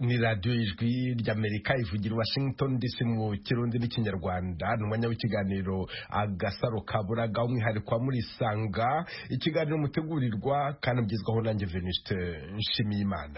ni radiyo ijwi ry'Amerika ivugira Washington DC mu kirundi n'ikinyarwanda. Ni umwanya w'ikiganiro agasaro kaburaga, umwihariko wa Murisanga, ikiganiro mutegurirwa kandi mugezwaho nanjye Venuste Nshimiyimana.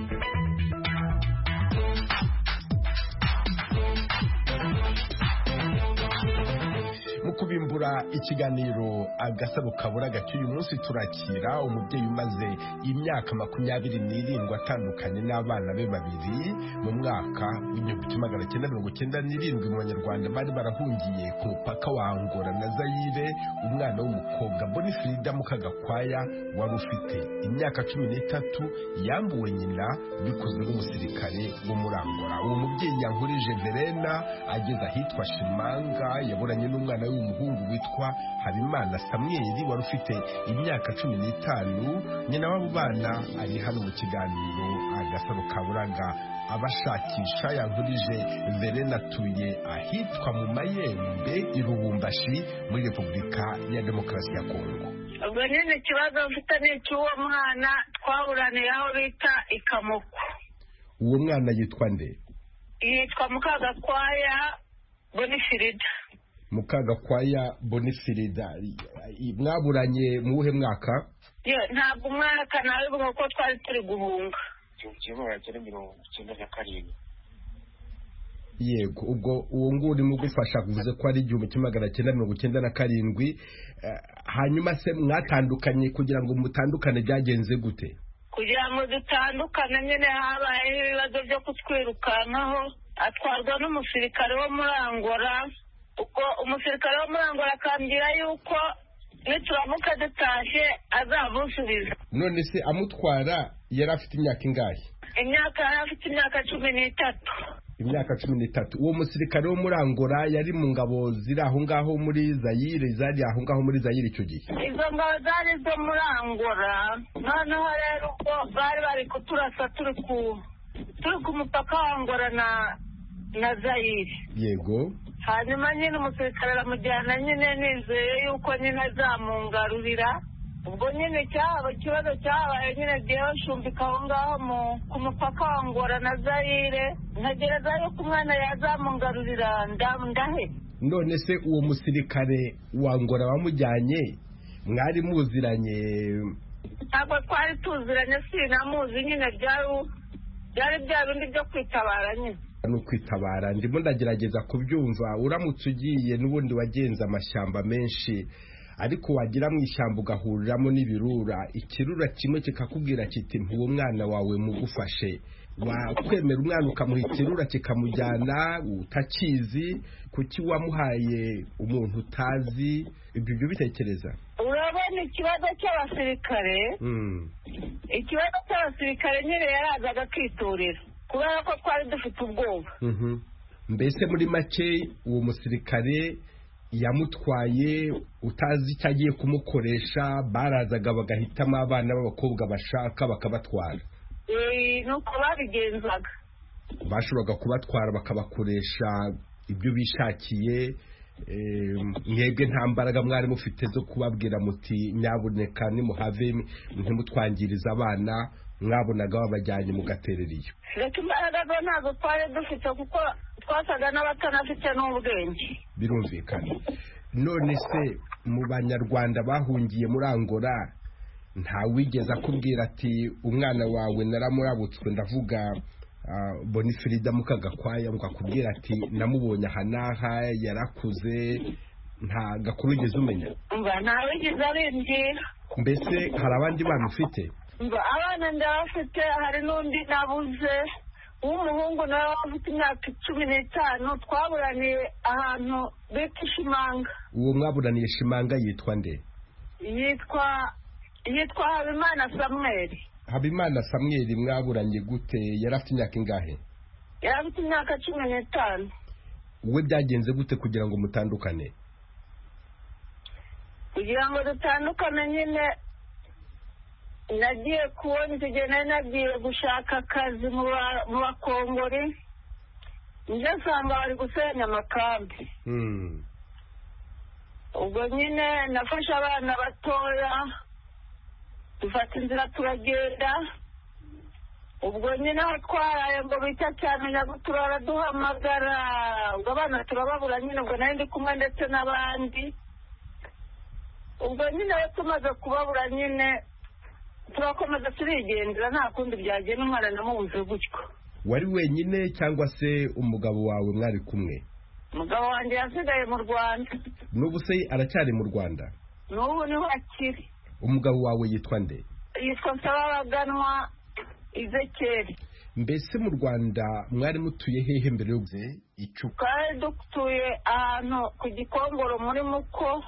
Mukubimbura ikiganiro agasaro kaburaga cy'uyu munsi turakira umubyeyi umaze imyaka 27 atandukanye n'abana be babiri mu mwaka w'1997 mu Banyarwanda bari barahungiye ku mupaka wa Angola na Zaire. Umwana w'umukobwa Bonifrida Mukagakwaya wari ufite imyaka 13 yambuwe nyina bikozwe n'umusirikare wo muri Angola. Uwo mubyeyi yankurije Verena ageze ahitwa Shimanga yaburanye n'umwana w'umuhungu witwa Habimana Samuel wari ufite imyaka 15. Nyina w'abo bana ari hano mu kiganiro agasaro kaburaga abashakisha. Yankurije Verena atuye ahitwa mu Mayembe i Lubumbashi muri Repubulika ya Demokarasi ya Kongo. Ubwo nyine ikibazo mfite ni cy'uwo mwana twaburaniye aho bita Ikamoko. Uwo mwana yitwa nde? Yitwa Mukagakwaya Bonifrida. Mukagakwaya Bonifrida. Mwaburanye mu wuhe mwaka? Ntabwo umwaka nawe kuko twari turi guhunga. Yego, ubwo uwo nguri mu gufasha kuvuze ko ari 1997. Hanyuma se mwatandukanye kugira ngo mutandukane byagenze gute? Kugira ngo dutandukane nyine habaye ibibazo byo kutwirukankaho. Atwarwa n'umusirikare wo muri Angola. Uko umusirikare wo muri Angola akambwira yuko nituramuka dutashye azamusubiza. None se amutwara yari afite imyaka ingahe? Yari afite imyaka 13. Imyaka 13. Uwo musirikare wo muri Angola yari mu ngabo ziri aho ngaho muri Zaire, zari aho ngaho muri Zaire icyo gihe? Izo ngabo zari zo muri Angola. Noneho rero ubwo bari kuturasa turi ku mupaka wa Angola na Zaire. Yego. Hanyuma nyine umusirikare aramujyana nyine nizeye yuko nyine azamungarurira. Ubwo nyine ikibazo cyabaye nyine giyeho nshumbika aho ngaho ku mupaka wa Angola na Zaire. Ntegereza yuko umwana yazamungarurira ndahe. None se uwo musirikare wa Angola wamujyanye mwari muziranye? Ntabwo twari tuziranye, sinamuzi nyine byari bya bindi byo kwitabara nyine. Kwitabara ndimo ndagerageza kubyumva. Uramutse ugiye n'ubundi wagenza amashyamba menshi, ariko wagira mu ishyamba ugahuriramo n'ibirura, ikirura kimwe kikakubwira kiti mpuwe umwana wawe mugufashe, wakwemera umwana ukamuha ikirura kikamujyana utakizi? Kuki wamuhaye umuntu utazi? Ibyo bitekereza. Urabona ikibazo cy'abasirikare? Ikibazo cy'abasirikare nyine yarazaga kwitorera kubera ko twari dufite ubwoba. Mbese muri make uwo musirikare yamutwaye utazi icyo agiye kumukoresha, barazaga bagahitamo abana b'abakobwa bashaka bakabatwara? Nuko babigenzaga. Bashoboraga kubatwara bakabakoresha ibyo bishakiye. Mwebwe nta mbaraga mwari mufite zo kubabwira muti nyabuneka nimuhave ntimutwangiriza abana, mwabonaga babajyanye mugaterera iyo? Reka imbaraga zo ntabwo twari dufite kuko twasaga n'abatanafite n'ubwenge. Birumvikana. None se mu Banyarwanda bahungiye muri Angola nta wigeze akubwira ati umwana wawe naramurabutswe, ndavuga Bonifrida Mukagakwaya, ngo akubwira ati namubonye aha n'aha yarakuze? Nta gakuru wigeze umenya? Nta wigeze abimbwira. Mbese hari abandi bana ufite? Abana ndabafite, hari n'undi nabuze w'umuhungu nawe ufite imyaka 15. Twaburaniye ahantu bita Shimanga. Uwo mwaburaniye Shimanga yitwa nde? Yitwa Habimana Samuel. Habimana Samuel mwaburanye gute? Yari afite imyaka ingahe? Yari afite imyaka 15. Uwe byagenze gute kugira ngo mutandukane? Kugira ngo dutandukane nyine nagiye kubona igihe nagiye gushaka akazi mu bakongori, njye nsanga bari gusenya amakambi. Ubwo nyine nafashe abana batoya dufata inzira turagenda. ubwo nyine aho twaraye ngo bita cyane turara duhamagara, ubwo abana turababura nyine, ubwo nari ndi kumwe ndetse n'abandi. ubwo nyine tumaze kubabura nyine turakomeza turigendera, nta kundi byagenda, umwana namubuze gutyo. wari wenyine cyangwa se umugabo wawe mwari kumwe? umugabo wanjye yasigaye mu Rwanda. n'ubu se aracyari mu Rwanda? n'ubu niho akiri. umugabo wawe yitwa nde? yitwa Nsababaganwa Ezekiel. mbese mu Rwanda mwari mutuye hehe mbere yo guze icupa? twari dutuye ahantu ku Gikongoro muri Muko,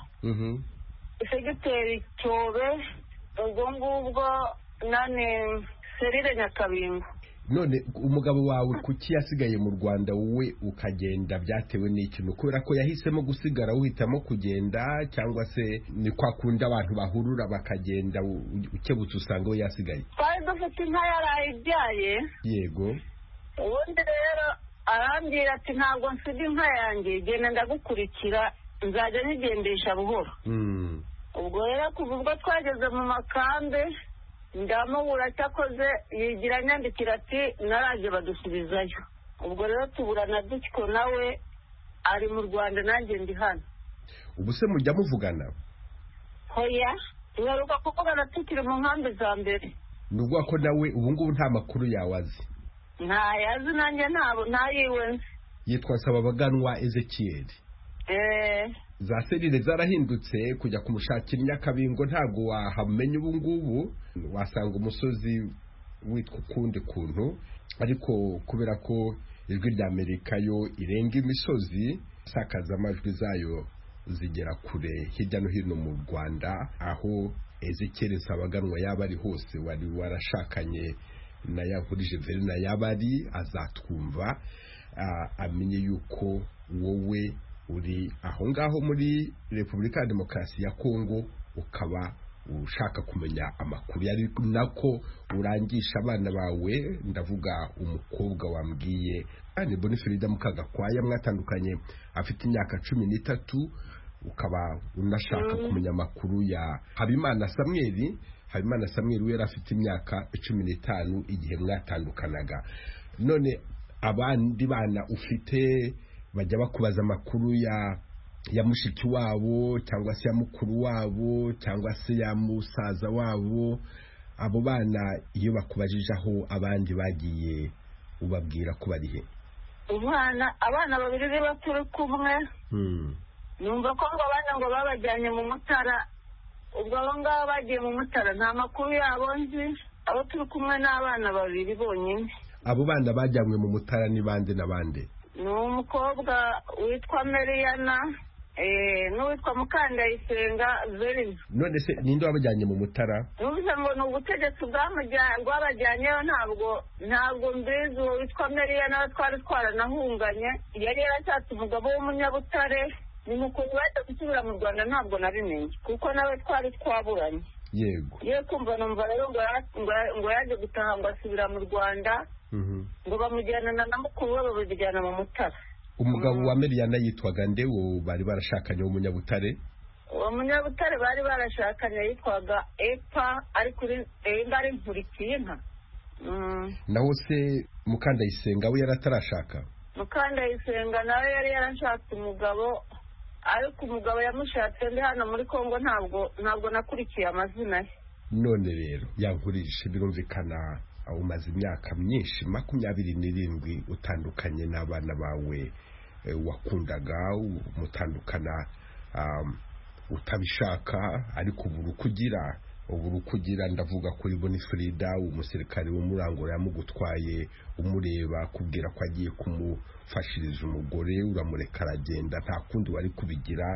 segiteri Cyobe, ubwo ngubwo nani Serire Nyakabingo. none umugabo wawe kuki yasigaye mu Rwanda wowe ukagenda byatewe n'iki? kubera ko yahisemo gusigara uhitamo kugenda, cyangwa se ni kwa kundi abantu bahurura bakagenda ukebutse usanga we yasigaye? twari dufite inka yaraye ibyaye. yego. ubundi rero arambwira ati ntabwo nsiga inka yanjye, genda ndagukurikira, nzajya nyigendesha buhoro. ubwo rero kuva ubwo twageze mu makambe ndamubura, cyakoze yigira nyandikira ati naraje badusubizayo. ubwo rero tuburana dutyo, nawe ari mu Rwanda nanjye ndi hano. ubu se mujya muvugana? hoya, duheruka kuvugana tukiri mu nkambi za mbere. ni ukuvuga ko nawe ubu ngubu nta makuru yawe azi? ntayazi, nanjye ntayiwe nzi. yitwa Nsababaganwa Ezekiel. za Serire zarahindutse, kujya kumushakira i Nyakabingo ntabwo wahamenya ubu ngubu, wasanga umusozi witwa ukundi kuntu, ariko kubera ko ijwi rya Amerika yo irenga imisozi, isakaza amajwi zayo zigera kure hirya no hino mu Rwanda, aho Ezekiel Nsabaganwa yaba ari hose, wari warashakanye na Yankurije Verina yaba ari, azatwumva amenye yuko wowe uri aho ngaho muri Repubulika ya Demokarasi ya Kongo, ukaba ushaka kumenya amakuru, yari nako urangisha abana bawe, ndavuga umukobwa wambwiye ni Bonifrida Mukagakwaya, mwatandukanye afite imyaka 13, ukaba unashaka kumenya amakuru ya Habimana Samuel. Habimana Samuel yari afite imyaka 15 igihe mwatandukanaga. none abandi bana ufite bajya bakubaza amakuru ya mushiki wabo, cyangwa se ya mukuru wabo, cyangwa se ya musaza wabo? abo bana iyo bakubajije aho abandi bagiye ubabwira ko bari he? abana babiri niba turi kumwe, numva ko ngo abana ngo babajyanye mu Mutara. ubwo abo ngabo bagiye mu Mutara nta makuru yabo nzi, abo turi kumwe n'abana babiri bonyine. abo bana bajyanywe mu Mutara ni bande na bande? ni umukobwa witwa Meriyana n'uwitwa Mukandayisenga Verina. none se ninde wabajyanye mu Mutara? numvise ngo ni ubutegetsi bwabajyanyeyo, ntabwo mbizi. uwo witwa Meriyana twari twaranahunganye, yari yarashatse umugabo w'umunyabutare, ni mukuntu bahita gusubira mu Rwanda ntabwo nabimenye, kuko nawe twari twaburanye. yego. ye kumva numva rero ngo yaje gutaha ngo asubira mu Rwanda, ngo bamujyana na mukuru we babijyana mu Mutara. umugabo wa Meriyana yitwaga nde wo bari barashakanye w'umunyabutare? uwo munyabutare bari barashakanye yitwaga Epa, ariko ari Nkurikiye inka. naho se Mukandayisenga we yaratarashaka? Mukandayisenga nawe yari yarashatse umugabo, ariko umugabo yamushatse ndi hano muri Kongo, ntabwo nakurikiye amazina ye. none rero Yankurije, birumvikana umaze imyaka myinshi 27 utandukanye n'abana bawe wakundaga, mutandukana utabishaka, ariko ubura kugira ndavuga kuri Bonifrida, umusirikare w'umurangura yamugutwaye umureba kubwira ko agiye kumufashiriza umugore, uramureka aragenda, nta kundi wari kubigira.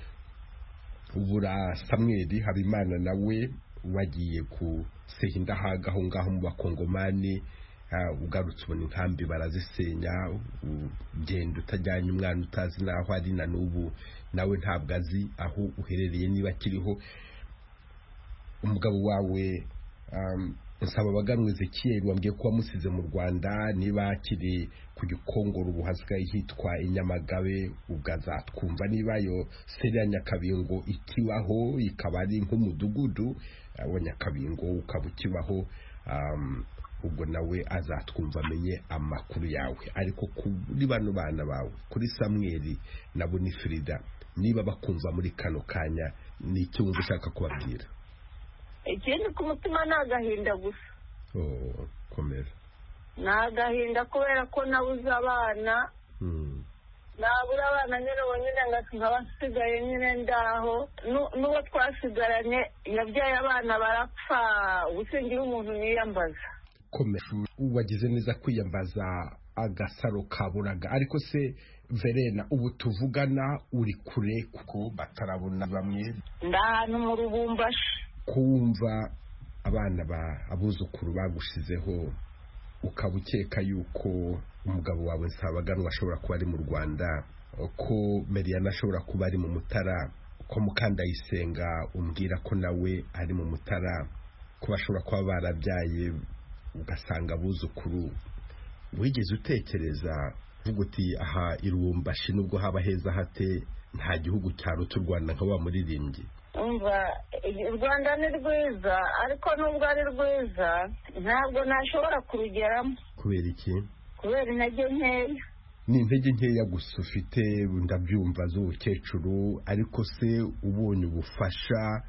ubura Samuel Habimana nawe wagiye kusehinda aho ngaho mu Bakongomani, ugarutse ubona inkambi barazisenya, ugenda utajyanye umwana utazi naho ari, na n'ubu nawe ntabwo azi aho uherereye niba akiriho. umugabo wawe Nsababaganwa Ezekiel wambwiye ko wamusize mu Rwanda, niba akiri ku Gikongoro ubu hasigaye hitwa Inyamagabe, ubwazatwumva niba yo Serire Nyakabingo ikibaho, ikaba ari nk'umudugudu wa Nyakabingo ukaba ukibaho. ubwo nawe azatwumva amenye amakuru yawe. Ariko kuri bano bana bawe, kuri Samuel na Bonifrida, niba bakumva muri kano kanya, ni iki wumva ushaka kubabwira? Ikindi ku mutima ni agahinda gusa. Komera. Ni agahinda kubera ko nabuze abana. Nabura abana nyine bonyine nkaba nsigaye nyine ndaho. N'uwo twasigaranye yabyaye abana barapfa, ubusingira umuntu niyambaza. Komera, wagize neza kwiyambaza agasaro kaburaga. Ariko se Verena, ubu tuvugana uri kure kuko batarabona bamwe? Ndahantu mu Rubumbashi. Kumva abana abuzukuru bagushizeho, ukaba ukeka yuko umugabo wawe Nsabaganwa ashobora kuba ari mu Rwanda, ko Meriana ashobora kuba ari mu Mutara, ko Mukandayisenga umbwira ko nawe ari mu Mutara, ko bashobora kuba barabyaye ugasanga abuzukuru, wigeze utekereza uvuga uti aha i Rubumbashi nubwo haba heza hate, nta gihugu cyaruta u Rwanda nka wa muririmbyi? Umva, u Rwanda ni rwiza, ariko nubwo ari rwiza ntabwo nashobora kurugeramo. Kubera iki? Kubera intege nkeya. Ni intege nkeya gusa ufite, ndabyumva z'ubukecuru. Ariko se ubonye ubufasha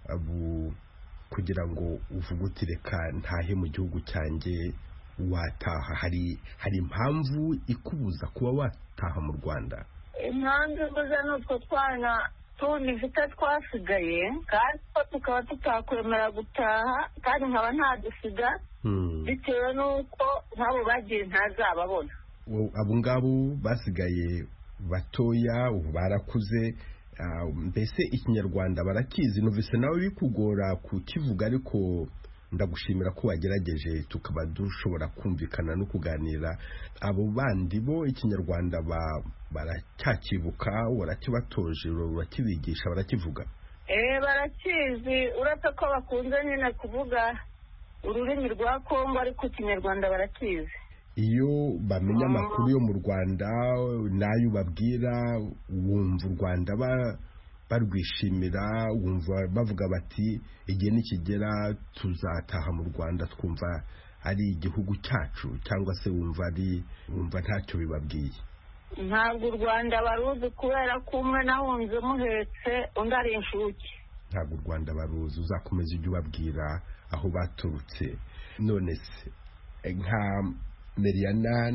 kugira ngo uvuge uti reka ntahe mu gihugu cyanjye, wataha? Hari impamvu ikubuza kuba wataha mu Rwanda? Impamvu mbuza ni utwo twana tunifite twasigaye, kandi ko tukaba tutakwemera gutaha, kandi nkaba ntadusiga bitewe n'uko nk'abo bagiye ntazababona. Abo ngabo basigaye batoya, ubu barakuze, mbese ikinyarwanda barakizi? Numvise nawe bikugora kukivuga, ariko ndagushimira ko wagerageje tukaba dushobora kumvikana no kuganira. Abo bandi bo ikinyarwanda baracyakibuka, warakibatoje, urakibigisha, barakivuga? Barakizi, uretse ko bakunze nyine kuvuga ururimi rwa Kongo, ariko ikinyarwanda barakizi. Iyo bamenya amakuru yo mu Rwanda nayo babwira, wumva u Rwanda barwishimira, wumva bavuga bati igihe nikigera tuzataha mu Rwanda twumva ari igihugu cyacu, cyangwa se wumva ntacyo bibabwiye? Ntabwo u Rwanda baruzi, kubera ko umwe nahunze muhetse, undi ari inshuke. Ntabwo u Rwanda baruzi, uzakomeza ujye ubabwira aho baturutse. None se nka Meriana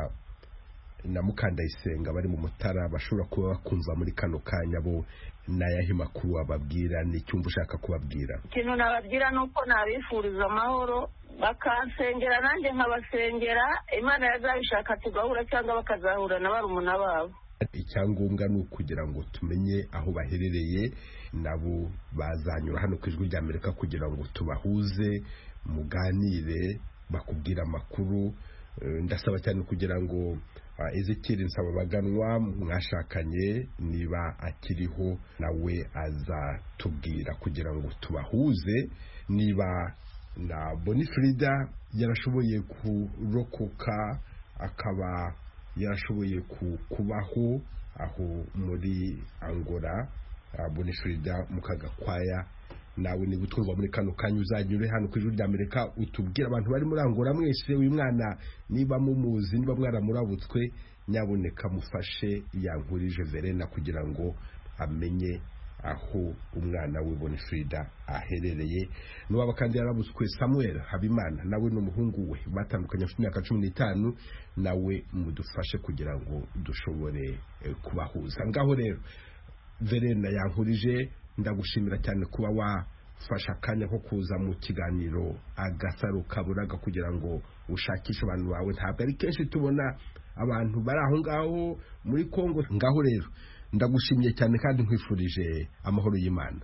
na Mukandayisenga bari mu Mutara, bashobora kuba bakumva muri kano kanya, bo nayahe makuru wababwira? Ni cyumva ushaka kubabwira? Ikintu nababwira ni uko nabifuriza amahoro, bakansengera nanjye nkabasengera, Imana yazabishaka tugahura, cyangwa bakazahura na barumuna babo. Icyangombwa ni ukugira ngo tumenye aho baherereye, nabo bazanyura hano ku Ijwi ry'Amerika kugira ngo tubahuze, muganire, bakubwira amakuru. Ndasaba cyane kugira ngo Ezekiel Nsabaganwa mwashakanye, niba akiriho, nawe azatubwira kugira ngo tubahuze. Niba na Bonifrida yarashoboye kurokoka, akaba yarashoboye kubaho aho muri Angola, Bonifrida Mukagakwaya, nawe niba utwumva muri kano kanya uzanyure hano ku Ijwi ry'Amerika, utubwira abantu bari muri Angola mwese, uyu mwana niba mumuzi, niba mwaramurabutswe, nyaboneka mufashe Yankurije Verena kugira ngo amenye aho umwana we Bonifrida aherereye. N'uwaba kandi yarabutswe Samuel Habimana, nawe n'umuhungu we batandukanye afite imyaka 15, nawe mudufashe kugira ngo dushobore kubahuza. Ngaho rero Verena Yankurije, ndagushimira cyane kuba wafasha akanya ko kuza mu kiganiro agasaro kaburaga kugira ngo ushakishe abantu bawe. Ntabwo ari kenshi tubona abantu bari aho ngaho muri Kongo. Ngaho rero ndagushimiye cyane kandi nkwifurije amahoro y'Imana.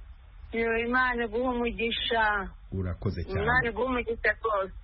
Imana iguhe umugisha. Urakoze cyane. Imana iguhe umugisha rwose.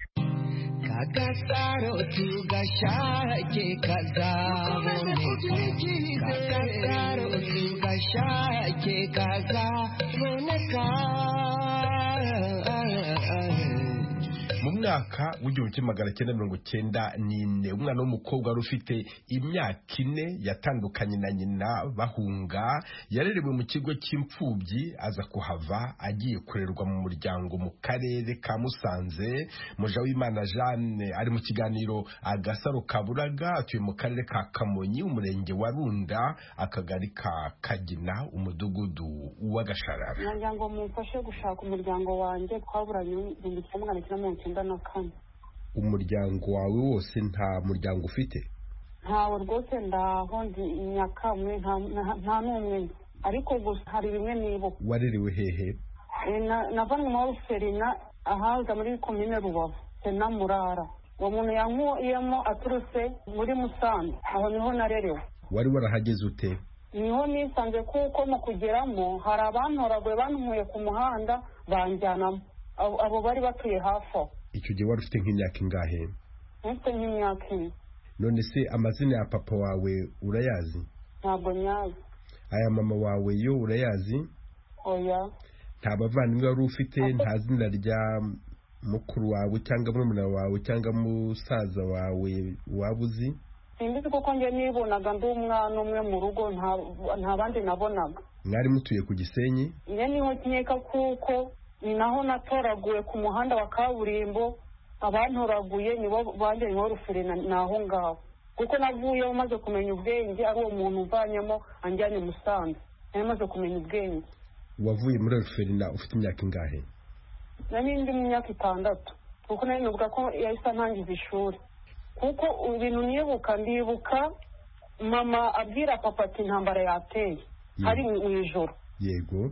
Kagasaro tugashake kazaboneka, kagasaro tugashake kazaboneka. Mu mwaka mwaka w'igihumbi kimwe magana cyenda mirongo cyenda n'ine. Umwana w'umukobwa wari ufite imyaka 4 yatandukanye na nyina bahunga, yarerewe mu kigo cy'imfubyi, aza kuhava agiye kurerwa mu muryango mu karere ka Musanze. Mujawimana Jeanne ari mu kiganiro Agasaro Kaburaga, atuye mu karere ka Kamonyi, umurenge wa Runda, akagari ka Kagina, umudugudu wa Gasharara. Umuryango mumfashe gushaka umuryango wanjye twaburanye 1994. Umuryango wawe wose nta muryango ufite? Ntawe rwose, ndaho ndi Nyakamwe, nta n'umwe, ariko gusa hari bimwe nibuka. Warerewe hehe? Navanwe mu Ruferina ahaza muri komine Rubavu, Sena Murara. Uwo muntu yankuyemo aturutse muri Musanze, aho niho narerewe. Wari warahageze ute? Niho nisanze kuko mu kugeramo hari abantoraguye banumuye ku muhanda banjyanamo. Abo bari batuye hafi aho. Icyo gihe wari ufite nk'imyaka ingahe? Mfite nk'imyaka 1. None se amazina ya papa wawe urayazi? Ntabwo nyazi. Aya mama wawe yo urayazi? Oya. Nta bavandimwe wari ufite? Nta zina rya mukuru wawe cyangwa murumuna wawe cyangwa musaza wawe wabuzi? Simbizi kuko nge nibonaga ndi umwana umwe mu rugo, nta bandi nabonaga. Mwari mutuye ku Gisenyi? Nge niho nkeka kuko ni naho natoraguye ku muhanda wa kaburimbo. Abantoraguye nibo banjye niho Ruferina naho ngaho, kuko navuyeho maze kumenya ubwenge, ari uwo muntu uvanyemo anjyane Musanze, maze kumenya ubwenge. Wavuye muri Ruferina ufite imyaka ingahe? Nari ndi mu myaka 6, kuko nari nuvuga ko yahise ntangiza ishuri. Kuko ibintu ndibuka mama abwira papa ati intambara yateye, hari mu ijoro. Yego.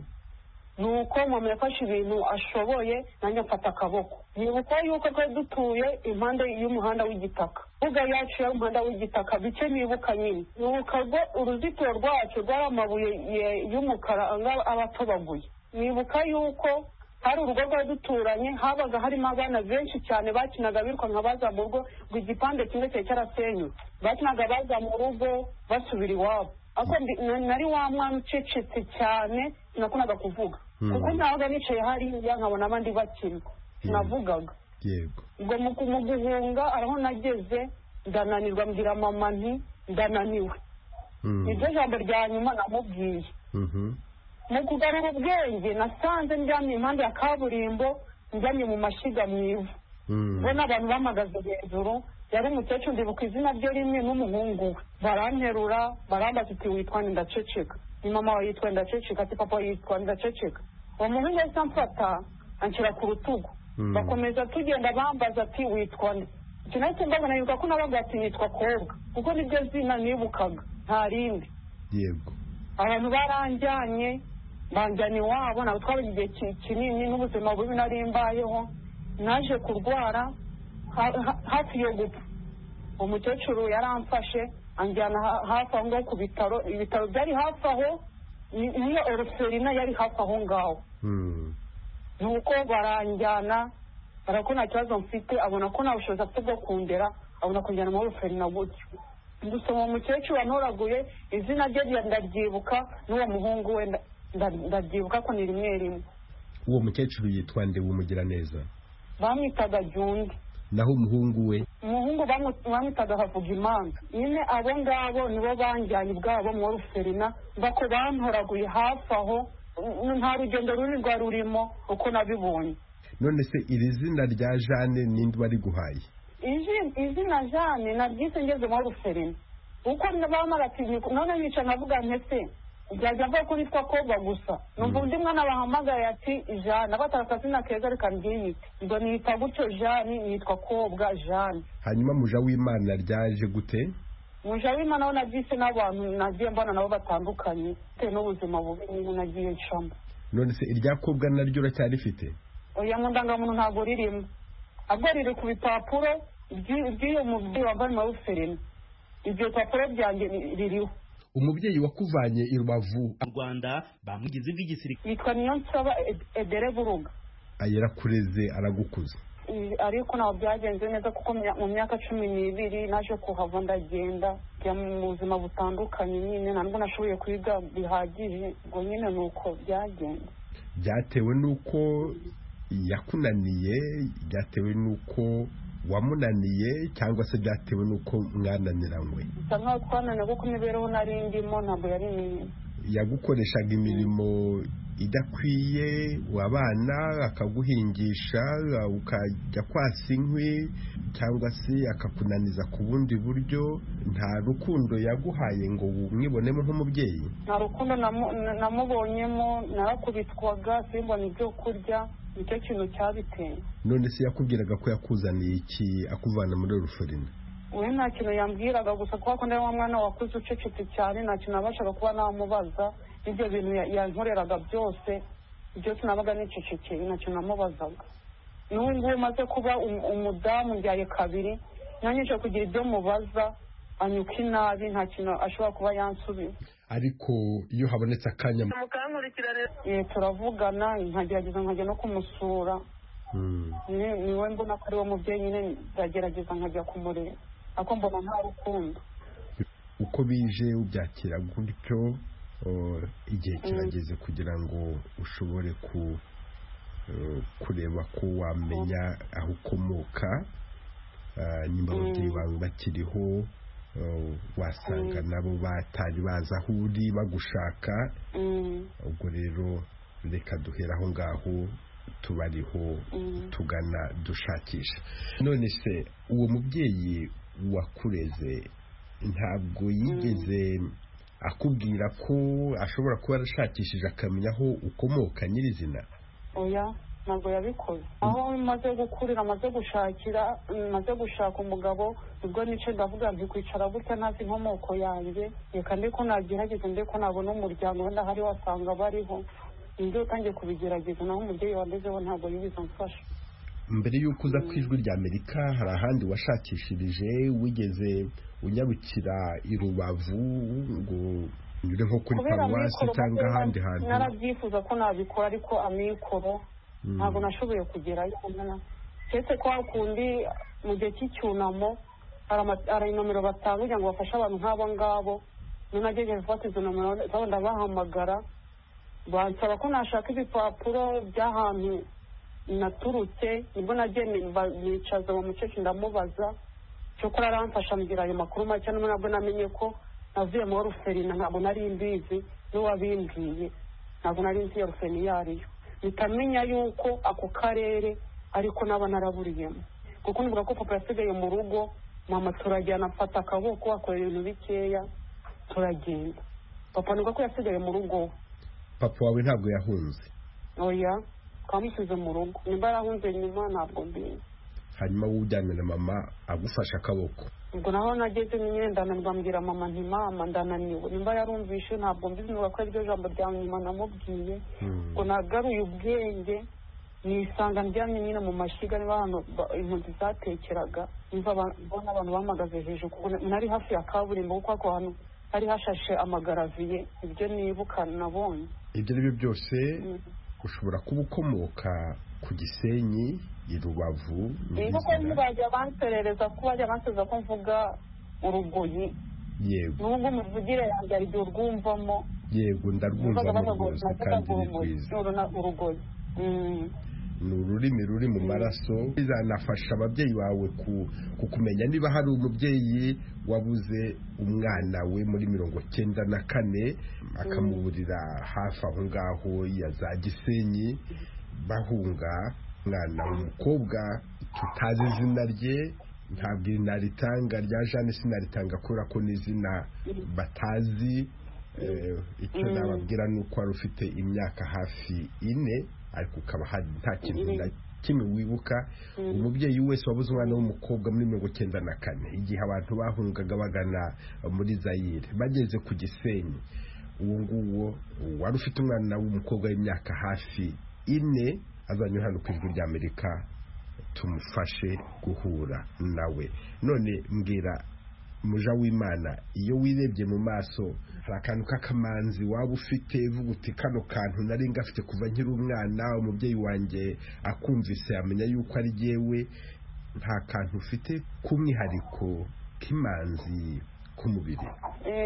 Nuko mama yafashe ibintu ashoboye, nanjye mfata akaboko. Nibuka yuko twari dutuye impande y'umuhanda w'igitaka, uga yacu y'umuhanda w'igitaka, bice nibuka nyine. Nibuka ngo uruzitiro rwacu rwari amabuye y'umukara abatobaguye. Nibuka yuko hari urugo rwari duturanye, habaga harimo abana benshi cyane bakinaga birukanka baza mu rugo, ngo igipande kimwe cyari cyarasenyutse. Bakinaga baza mu rugo basubira iwabo. Ako nari wa mwana ucecetse cyane, sinakundaga kuvuga. Kuko nabaga nicaye hariya nkabona abandi bakina, sinavugaga. Yego. Ubwo mu guhunga araho nageze, ndananirwa, mbwira mama nti ndananiwe. Iryo jambo rya nyuma namubwiye. Mu kugarura ubwenge nasanze njyamye impande ya kaburimbo, njyamye mu mashyiga mu ivu. Ubona abantu bamagaze hejuru, yari umukecuru ndibuka izina ryo rimwe n'umuhungu we. Baranterura barambaza ati witwa nde? Ndaceceka. Ni mama wawe yitwa Ndaceceka? Ati papa yitwa Ndaceceka. Uwo muhungu yahise amfata anshyira ku rutugu. Bakomeza tugenda bambaza ati witwa nde? Nahise mbabona yuko ko nabaga ati nitwa Kobwa, kuko niryo zina nibukaga, nta rindi. Yego. Abantu baranjyanye banjyana iwabo, nabo twabaye igihe kinini n'ubuzima bubi nari mbayeho. Naje kurwara hafi yo gupfa. Umukecuru yaramfashe anjyana hafi aho ngaho ku bitaro. Ibitaro byari hafi aho, niyo Ruferina yari hafi aho ngaho. Nuko baranjyana, barakona nta kibazo mfite, abona ko nta bushobozi afite bwo kundera, abona kunjyana muri Ruferina gutyo. Gusa uwo mukecuru wantoraguye izina rye ndaryibuka, n'uwo muhungu we ndabyibuka ko ni rimwe. Uwo mukecuru yitwa nde wumugira neza? Bamwitaga Jundi. Naho umuhungu we? Umuhungu bamwitaga Havugimana. Nyine abo ngabo nibo banjyanye ubwabo mu Ruferina, bako bantoraguye hafi aho, nta rugendo ruri rwa rurimo uko nabibonye. None se iri zina rya Jeanne ninde wari guhaye? Izina Jeanne naryise ngeze mu Ruferina, uko bamara ati none nica navuga ntese byajya mvuga ko nitwa Kobwa gusa. Numva undi mwana bahamagaye ati Jeanne, batarakazina keza reka ndyiyite, ngo nita gutyo Jeanne, nitwa Kobwa Jeanne. Hanyuma Mujawimana ryaje gute? Mujawimana nawe nabyise n'abantu nagiye mbona nabo batandukanye, bitewe n'ubuzima bubi nagiye ncamo. None se irya Kobwa naryo uracyarifite? Oya, mu ndangamuntu ntabwo ririmo, ahubwo riri ku bipapuro by'uyu mubyeyi wambaye mu Ruferina. Ibyo bipapuro byanjye ririho. Umubyeyi wakuvanye i Rubavu mu Rwanda bamwigize bw'igisirikare yitwa Niyonsaba Edere Buruga. Yarakureze aragukuza? Ariko ntabwo byagenze neza, kuko mu myaka 12 naje kuhava ndagenda njya mu buzima butandukanye. Nyine ntabwo nashoboye kwiga bihagije, ngo nyine nuko byagenze. Byatewe nuko yakunaniye byatewe n'uko wamunaniye cyangwa se byatewe n'uko mwananiranywe? bisa nkaho twananiwe kuko imibereho nari ndimo ntabwo yari minini. Yagukoreshaga imirimo idakwiye, wabana akaguhingisha ukajya kwasa inkwi cyangwa se akakunaniza ku bundi buryo. Nta rukundo yaguhaye ngo umwibonemo nk'umubyeyi? Nta rukundo namubonyemo, narakubitwaga simbona ibyo kurya, nicyo kintu cyabiteye. None se yakubwiraga ko yakuzaniye iki akuvana muri Orpheline? we nta kintu yambwiraga, gusa kuko ndi wa mwana wakuze ucecetse cyane, nta kintu nabashaga kuba namubaza. Ibyo bintu yankoreraga byose nabaga nicecekeye, nta kintu namubazaga. n'ubu ngubu maze kuba umudamu mbyaye kabiri, nanyije kugira ibyo mubaza anyuka inabi, nta kintu ashobora kuba yansubiza. Ariko iyo habonetse akanya turavugana, nkagerageza nkajya no kumusura. niwe mbona ko ari wo mubyeyi nyine, ndagerageza nkajya kumureba, ariko mbona nta rukundo. Uko bije ubyakira gutyo, igihe kirageze kugira ngo ushobore kureba ko wamenya aho ukomoka. Nimba ababyeyi bawe bakiriho, wasanga nabo batari bazi aho uri bagushaka. Ubwo rero reka duhera aho ngaho tubariho tugana dushakisha. None se uwo mubyeyi wakureze ntabwo yigeze akubwira ko ashobora kuba arashakishije akamenya aho ukomoka nyirizina? Oya, ntabwo yabikoze. Aho maze gukurira, maze gushaka umugabo, ubwo nice ndavuga nti kwicara gutya ntazi inkomoko yanjye, reka ndiko nagerageza, ndiko nabona umuryango wenda hari wasanga bariho, nibyo utangiye kubigerageza. naho umubyeyi wandezeho ntabwo yigeze amfasha. Mbere y'uko uza ku Ijwi ry'Amerika hari ahandi washakishirije? Wigeze unyarukira i Rubavu ngo unyure nko kuri paruwasi cyangwa ahandi hantu? Narabyifuza ko nabikora, ariko amikoro ntabwo nashoboye kugerayo. Cyese ko hakundi mu gihe cy'icyunamo hari inomero batanga kugira ngo bafashe abantu nk'abo ngabo. Nagejeje gufata izo nomero zabo, ndabahamagara, bansaba ko nashaka ibipapuro by'ahantu naturutse. nibwo nagiye nicaza uwo mukecuru ndamubaza, cyokora aramfasha ambwira ayo makuru make. nabwo namenye ko navuye muri Orpheline, ntabwo nari mbizi, n'uwabimbwiye ntabwo nari nzi iyo Orpheline iyo ariyo. bitamenya yuko ako karere ariko naba naraburiyemo, kuko nivuga ko papa yasigaye mu rugo, mama turajyana, afata akaboko, akora ibintu bikeya, turagenda. Papa nubwo ko yasigaye mu rugo. Papa wawe ntabwo yahunze? Oya, twamusize mu rugo. nimba yarahunze nyuma ntabwo mbizi. Hanyuma wujyana na mama agufasha akaboko? ubwo naho nageze nyine ndananirwa, mbwira mama nti mama ndananiwe. nimba yarumvishe ntabwo mbizi, niba ko iryo jambo rya nyuma namubwiye. ubwo nagaruye ubwenge, nisanga ndyamye nyine mu mashyiga, niba hano impunzi zatekeraga, mbona abantu bamagaze hejuru, kuko nari hafi ya kaburimbo, kuko ako hantu hari hashashe amagaraviye. ibyo nibuka nabonye. Ibyo ari byo byose ushobora kuba ukomoka ku Gisenyi, i Rubavu. kuko bajya banserereza ko mvuga Urugoyi. Yego. Nubwo muvugire yanjye ari byo urwumvamo. Yego, ndarwumvamo rwose kandi ni rwiza. Urugoyi. Ni ururimi ruri mu maraso. Bizanafasha ababyeyi bawe kukumenya niba hari umubyeyi wabuze umwana we muri 1994 akamuburira hafi aho ngaho ya za Gisenyi, bahunga umwana w'umukobwa tutazi izina rye. Ntabwo naritanga rya Jeanne, sinaritanga kubera ko n'izina batazi. Icyo nababwira ni uko wari ufite imyaka hafi 4, ariko ukaba nta kintu na kimwe wibuka. Umubyeyi wese wabuze umwana w'umukobwa muri 1994, igihe abantu bahungaga bagana muri Zaire, bageze ku Gisenyi, uwo nguwo wari ufite umwana w'umukobwa w'imyaka hafi 4, azanye hano ku Ijwi ry'Amerika tumufashe guhura nawe. None mbwira muja w'Imana, iyo wirebye mu maso hari akantu k'akamanzi waba ufite, uvuga uti kano kantu nari ngafite kuva nkiri umwana, umubyeyi wanjye akumvise amenya yuko ari jyewe? Nta kantu ufite k'umwihariko k'imanzi k'umubiri?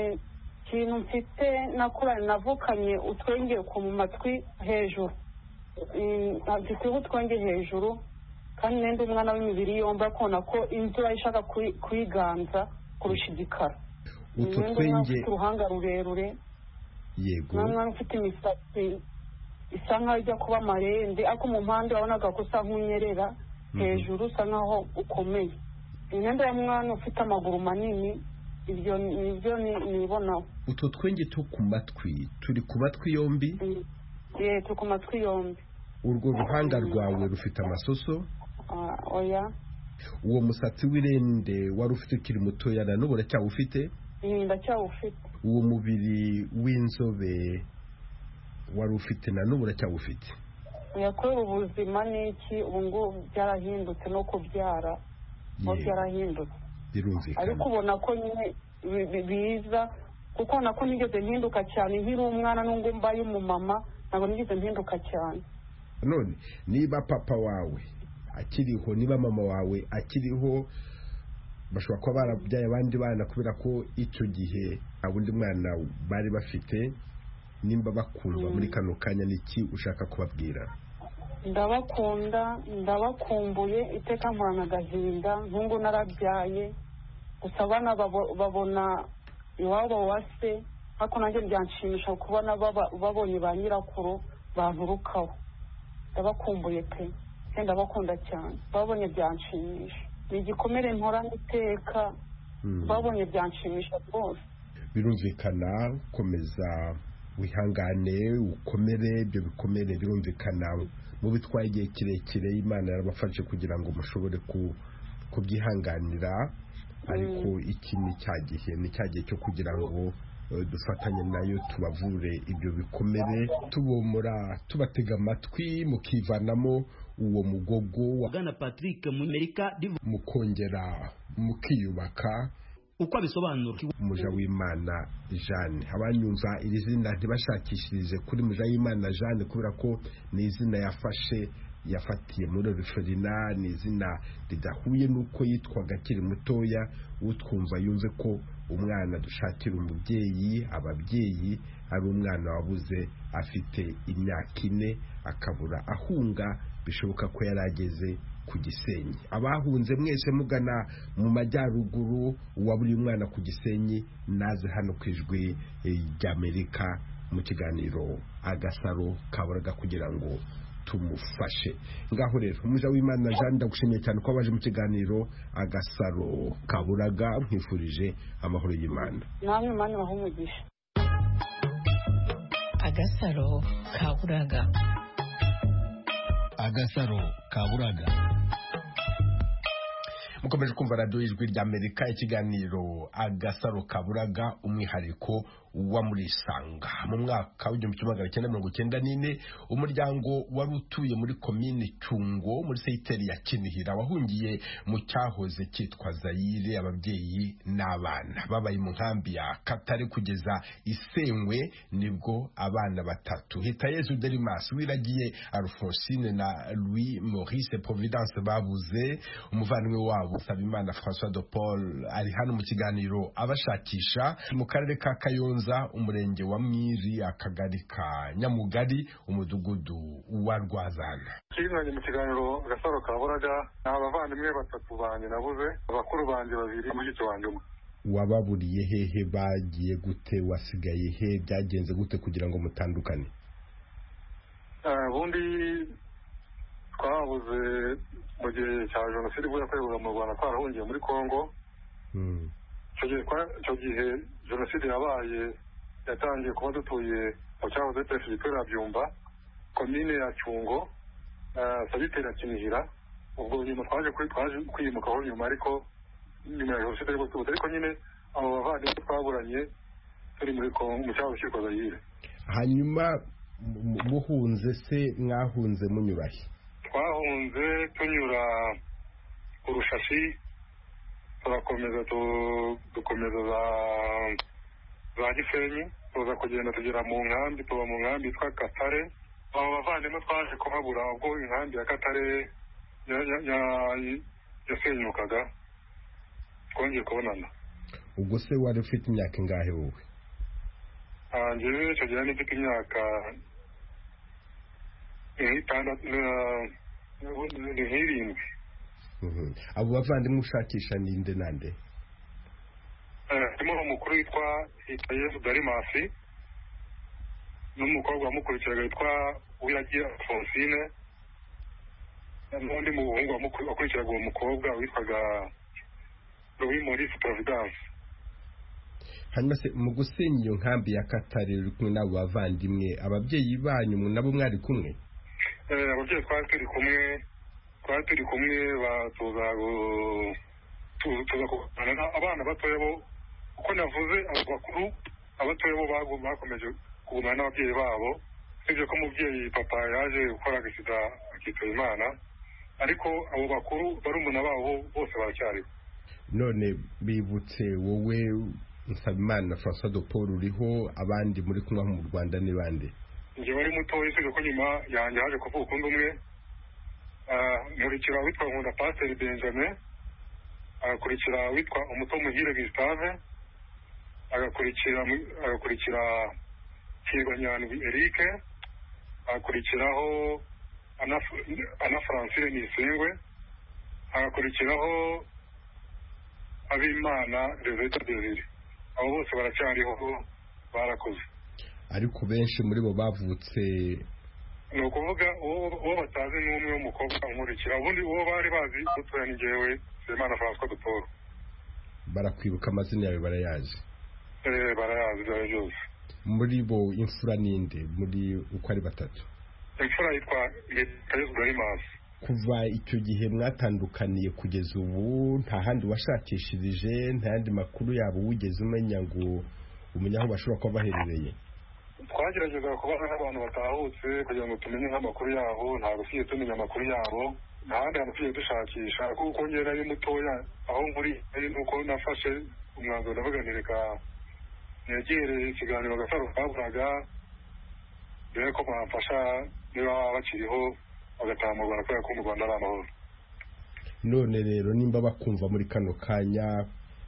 Ikintu mfite nakuranye, navukanye utwenge ku mu matwi hejuru, afite ubutwenge hejuru kandi nende umwana w'imibiri yombi akona ko imvura ishaka kuyiganza kurusha igikara. Utwo twenge ufite uruhanga rurerure, yego, n'umwana ufite imisatsi isa nkaho ijya kuba amarende, ariko mu mpande wabonaga ko usa nk'unyerera, hejuru usa nkaho ukomeye. Imyenda ya mwana ufite amaguru manini, ibyo nibyo nibonaho. Utwo twenge two ku matwi turi ku matwi yombi? Turi ku matwi yombi. Urwo ruhanga rwawe rufite amasoso? Oya. Uwo musatsi w'irende wari ufite ukiri mutoya na n'ubu uracyawufite? Ndacyawufite. Uwo mubiri w'inzobe wari ufite na n'ubu uracyawufite? Yakora ubuzima n'iki ubu ngubu byarahindutse no kubyara aho byarahindutse. Birumvikana. Ariko ubona ko nyine biza kuko ubona ko nigeze mpinduka cyane nkiri umwana n'ubwo mbaye umumama ntabwo nigeze mpinduka cyane. None niba papa wawe akiriho, niba mama wawe akiriho, bashobora kuba barabyaye abandi bana kubera ko icyo gihe abundi mwana bari bafite. Nimba bakumva muri kano kanya niki ushaka kubabwira? Ndabakunda, ndabakumbuye, iteka mporana agahinda nkungu narabyaye, gusa abana babona iwabo wa se, ariko nanjye byanshimisha kubona babonye ba nyirakuru banturukaho. Ndabakumbuye pe, ndabakunda cyane, babonye byanshimisha. Ni igikomere mporana iteka, babonye byanshimisha rwose. Birumvikana, komeza wihangane ukomere, ibyo bikomere birumvikana mu bitwaye igihe kirekire. Imana yarabafashe kugira ngo mushobore kubyihanganira, ariko iki ni cya gihe cyo kugira ngo dufatanye nayo tubavure ibyo bikomere, tubomora, tubatega amatwi, mukivanamo uwo mugogo Bwana Patrick mu Amerika, mukongera mukiyubaka. uko abisobanura Muja w'Imana Jeanne. Abanyumva iri zina ntibashakishirize kuri Muja w'Imana Jeanne kubera ko ni izina yafatiye muri Ruferina, ni izina ridahuye n'uko yitwaga akiri mutoya. Utwumva yumve ko umwana dushakira umubyeyi, ababyeyi, ari umwana wabuze afite imyaka 4 akabura ahunga, bishoboka ko yarageze ku Gisenyi. Abahunze mwese mugana mu majyaruguru, waburi umwana ku Gisenyi, naze hano kwijwi ry'Amerika mu kiganiro Agasaro Kaburaga kugira ngo tumufashe. Ngaho rero Muja w'Imana Jean, ndagushimiye cyane ko waje mu kiganiro Agasaro Kaburaga. Mwifurije amahoro y'Imana. Namwe Imana bahumugisha. Agasaro Kaburaga. Agasaro Kaburaga. Mukomeje kumva radio Ijwi ry'Amerika, ikiganiro Agasaro Kaburaga, umwihariko wa Murisanga. Mu mwaka w'1994 umuryango wari utuye muri komine Cyungo muri seyiteri ya Kinihira wahungiye mu cyahoze cyitwa Zaire. Ababyeyi n'abana babaye mu nkambi ya Katare kugeza isenywe, nibwo abana batatu Hitayezu Derimas, Wiragiye Alphonsine na Louis Maurice Providence babuze. Umuvandimwe wabo Sabimana François de Paul ari hano mu kiganiro abashakisha mu karere ka Kayonza, umurenge wa Mwiri, akagari ka Nyamugari, umudugudu wa Rwazana. Kinanye mu kiganiro Agasaro Kaburaga, abavandimwe batatu banje nabuze, abakuru banje babiri mugice wanje umwe. Wababuriye hehe? Bagiye gute? Wasigaye he? Byagenze gute kugira ngo mutandukane? Bundi twabuze mu gihe cya jenoside ubwo yakorerwaga mu Rwanda, twarahungiye muri Kongo. Icyo gihe jenoside yabaye, yatangiye kuba dutuye mu cyahoze perefegitura ya Byumba, komine ya Cyungo, sagiteri ya Kinihira. Ubwo nyuma twaje kwimukaho nyuma, ariko nyuma ya jenoside ariko nyine abo bavandimwe twaburanye turi muri Kongo mu cyahoze cyitwa Zaire. Hanyuma muhunze se, mwahunze munyurahe? Twahunze tunyura ku Rushashi, turakomeza dukomeza za Gisenyi, tuza kugenda tugera mu nkambi, tuba mu nkambi yitwa Katare. Abo bavandimwe twaje kuhabura ubwo inkambi ya Katare yasenyukaga, twongeye kubonana. Ubwo se wari ufite imyaka ingahe wowe? Njyewe icyo gihe nifite imyaka nk'irindwi. abo bavandimwe ushakisha ninde nande? harimo umukuru witwa Yesu Darimasi n'umukobwa wamukurikiraga witwa Uwiragiye Alphonsine n'undi muhungu wakurikiraga uwo mukobwa witwaga Louis Maurice Providence. hanyuma se mu gusenya iyo nkambi ya Katare uri kumwe n'abo bavandimwe ababyeyi banyu nabo mwari kumwe? Ababyeyi twari turi kumwe batuza kubana abana batoya bo uko navuze abo bakuru abatoya bo bakomeje kugumana n'ababyeyi babo, sibyo ko umubyeyi papa yaje gukora agisida akitaba Imana, ariko abo bakuru barumuna babo bose baracyariho. None bibutse wowe Nsabimana François de Paul uriho, abandi muri kumwe mu Rwanda ni bande? Njye wari mutoya sibyo ko nyuma yanjye haje kuvuka undi umwe, nkurikira witwa Nkunda Pasteur Benjamin, agakurikira witwa Umutomuhire Gustave, agakurikira Kirwa Nyandwi Eric, agakurikiraho Ana Francine Nisengwe, agakurikiraho Abimana Reveta Desire. Abo bose baracyariho barakoze. Ariko benshi muri bo bavutse, ni ukuvuga uwo batazi n'umwe w'umukobwa unkurikira, ubundi uwo bari bazi gutura ni njyewe Semana François de Paul. Barakwibuka amazina yawe barayazi? Barayazi byose. Muri bo imfura ninde muri uko ari batatu? Imfura yitwa Yesu Darimasi. Kuva icyo gihe mwatandukaniye kugeza ubu nta handi washakishirije, nta yandi makuru yabo wigeze umenya ngo umenye aho bashobora kuba baherereye? Twagerageza kubana n'abantu batahutse kugira ngo tumenye nk'amakuru yabo, ntabwo tugiye tumenya amakuru yabo, nta handi hantu tugiye dushakisha, kuko njye nari mutoya aho nkuri ari nuko nafashe umwanzuro ndavuga nti reka negere ikiganiro Gasaro Kaburaga dore ko bamfasha niba bakiriho bagataha mu Rwanda kubera ko mu Rwanda ari amahoro. None rero nimba bakumva muri kano kanya,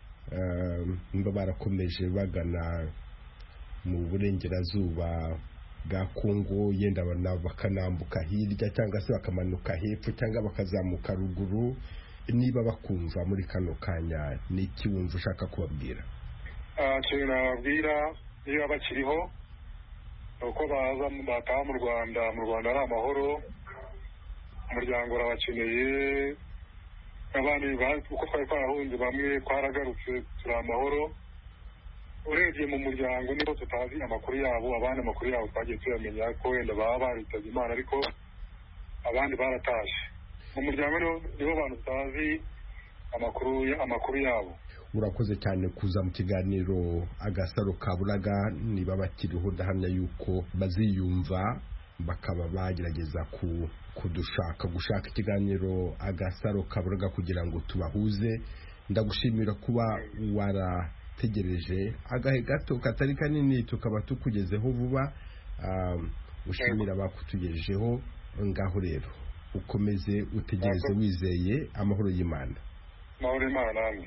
nimba barakomeje bagana mu burengerazuba bwa Kongo, yenda bakanambuka hirya cyangwa se bakamanuka hepfo cyangwa bakazamuka ruguru, niba bakumva muri kano kanya ni iki wumva ushaka kubabwira? Kintu nababwira niba bakiriho uko bataha mu Rwanda ari amahoro, umuryango urabakeneye, abandi uko twari twarahunze bamwe twaragarutse turi amahoro. Urebye mu muryango niho tutazi amakuru yabo, abandi amakuru yabo twagiye tuyamenya ko wenda baba baritabye Imana, ariko abandi baratashe. Mu muryango niho abantu tutazi amakuru yabo. Urakoze cyane kuza mu kiganiro Agasaro Kaburaga. Niba bakiriho ndahamya yuko baziyumva bakaba bagerageza gushaka ikiganiro Agasaro Kaburaga kugira ngo tubahuze. Ndagushimira kuba warategereje agahe gato katari kanini tukaba tukugezeho vuba. Ushimira bakutugejejeho. Ngaho rero ukomeze utegereze wizeye amahoro y'Imana. Mahoro y'Imana namwe.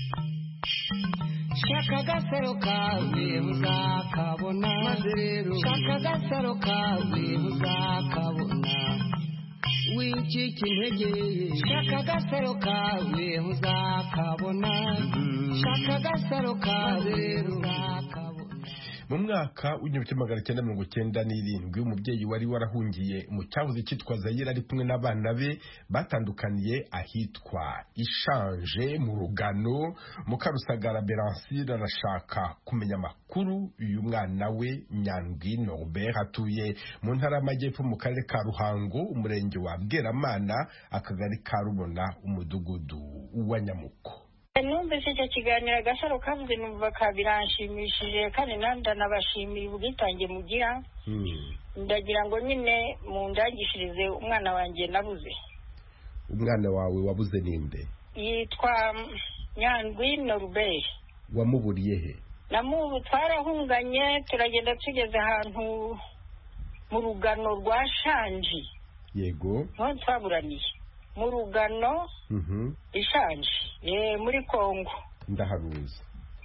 Shaka Agasaro kawe uzakabona, maze rero shaka Agasaro kawe uzakabona, wicika intege. Shaka Agasaro kawe uzakabona, shaka Agasaro kawe uzakabona. Mu mwaka w'1997 umubyeyi wari warahungiye mu cyahoze cyitwa Zaire ari kumwe n'abana be batandukaniye ahitwa Ishanje mu Rugano. Mukarusagara Berancire arashaka kumenya amakuru uyu mwana we Nyandwi Norbert atuye mu ntara y'Amajyepfo mu karere ka Ruhango, umurenge wa Bweramana, akagari ka Rubona, umudugudu wa Nyamuko. Numvise icyo kiganiro Agasaro kavuze numva kabiranshimishije, kandi ndanabashimiye ubwitange mugira. Ndagira ngo nyine mundangishirize umwana wanjye nabuze. Umwana wawe wabuze ninde? Yitwa Nyandwi Norbert. Wamuburiye he? Twarahunganye turagenda tugeze ahantu mu Rugano rwa Shanji. Yego. None twaburaniye mu Rugano Ishanje muri Kongo. Ndaharuzi.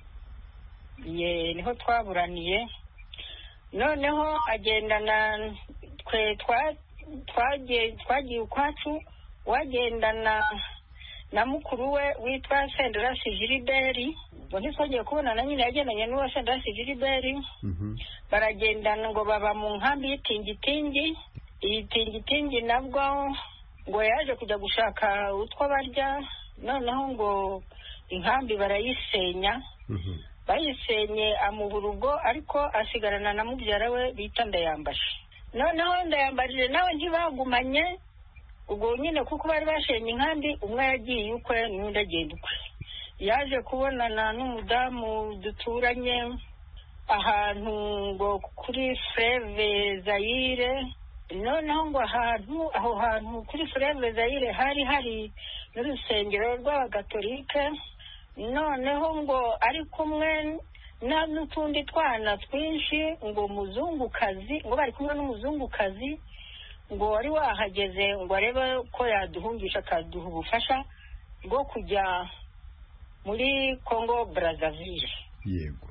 Niho twaburaniye. Noneho agendana twagiye ukwacu wagendana na mukuru we witwa Senderasi Gilbert ngo ntitwongeye kubonana nyine yagendanye n'uwo Senderasi Gilbert baragendana ngo baba mu nkambi y'itingitingi iyi tingitingi nabwo ngo yaje kujya gushaka utwo barya noneho ngo inkambi barayisenya bayisenye amubura ubwo ariko asigarana na mubyara we bita Ndayambaje noneho Ndayambaje nawe ntibagumanye ubwo nyine kuko bari bashenye inkambi umwe yagiye ukwe n'undi agenda ukwe yaje kubonana n'umudamu duturanye ahantu ngo kuri Fleuve Zaire noneho ngo aho hantu kuri Fleuve Zaire hari n'urusengero rw'abagatolike noneho ngo ari kumwe n'utundi twana twinshi ngo umuzungukazi ngo bari kumwe n'umuzungukazi ngo wari wahageze ngo arebe ko yaduhungisha akaduha ubufasha bwo kujya muri Congo Brazzaville. Yego.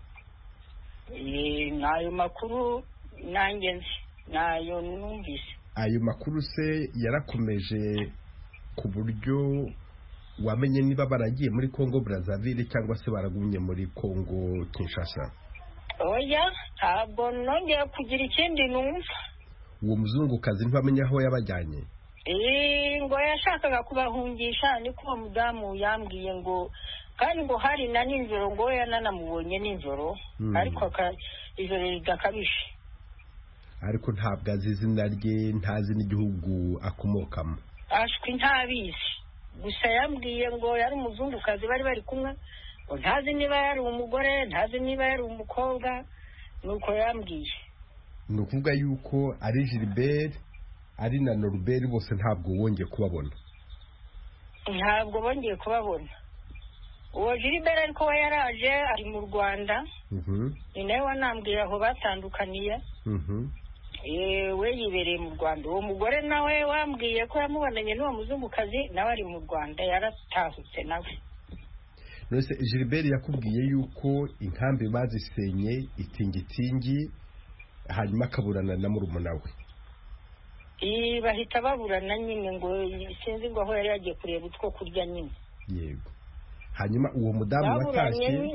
N'ayo makuru nanjye nzi nayo numvise. Ayo makuru se yarakomeje ku buryo wamenye niba baragiye muri Congo Brazzaville cyangwa se baragumye muri Congo Kinshasa? Oya, ntabwo nongeye kugira ikindi numva. Uwo muzungukazi ntibamenye aho yabajyanye? Ngo yashakaga kubahungisha niko uwo mudamu yambwiye ngo kandi ngo hari na nijoro ngo yananamubonye nijoro ariko ijoro ridakabije. Ariko ntabwo azi izina rye, ntazi n'igihugu akomokamo. Ashwi ntabizi gusa yambwiye ngo yari umuzungukazi bari kumwe ngo ntazi niba yari umugore ntazi niba yari umukobwa nuko yambwiye. Ni ukuvuga yuko ari Gilbert ari na Norbert bose ntabwo wongeye kubabona? Ntabwo bongeye kubabona. Uwo Gilbert ariko we yaraje ari mu Rwanda ni nawe wanambwiye aho batandukaniye we yibereye mu Rwanda. Uwo mugore nawe wambwiye ko yamubonanye n'uwo muzungukazi nawe ari mu Rwanda yaratahutse nawe. Nose Gilbert yakubwiye yuko inkambi bazisenye itingitingi hanyuma akaburana na murumuna we? Bahita baburana nyine ngo sinzi ngo aho yari yagiye kureba utwo kurya nyine. Yego. Hanyuma uwo mudamu watashye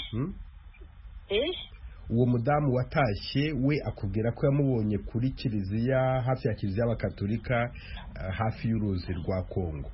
uwo mudamu watashye we akubwira ko yamubonye kuri kiliziya hafi ya kiliziya y'abakatolika hafi y'uruzi rwa Kongo?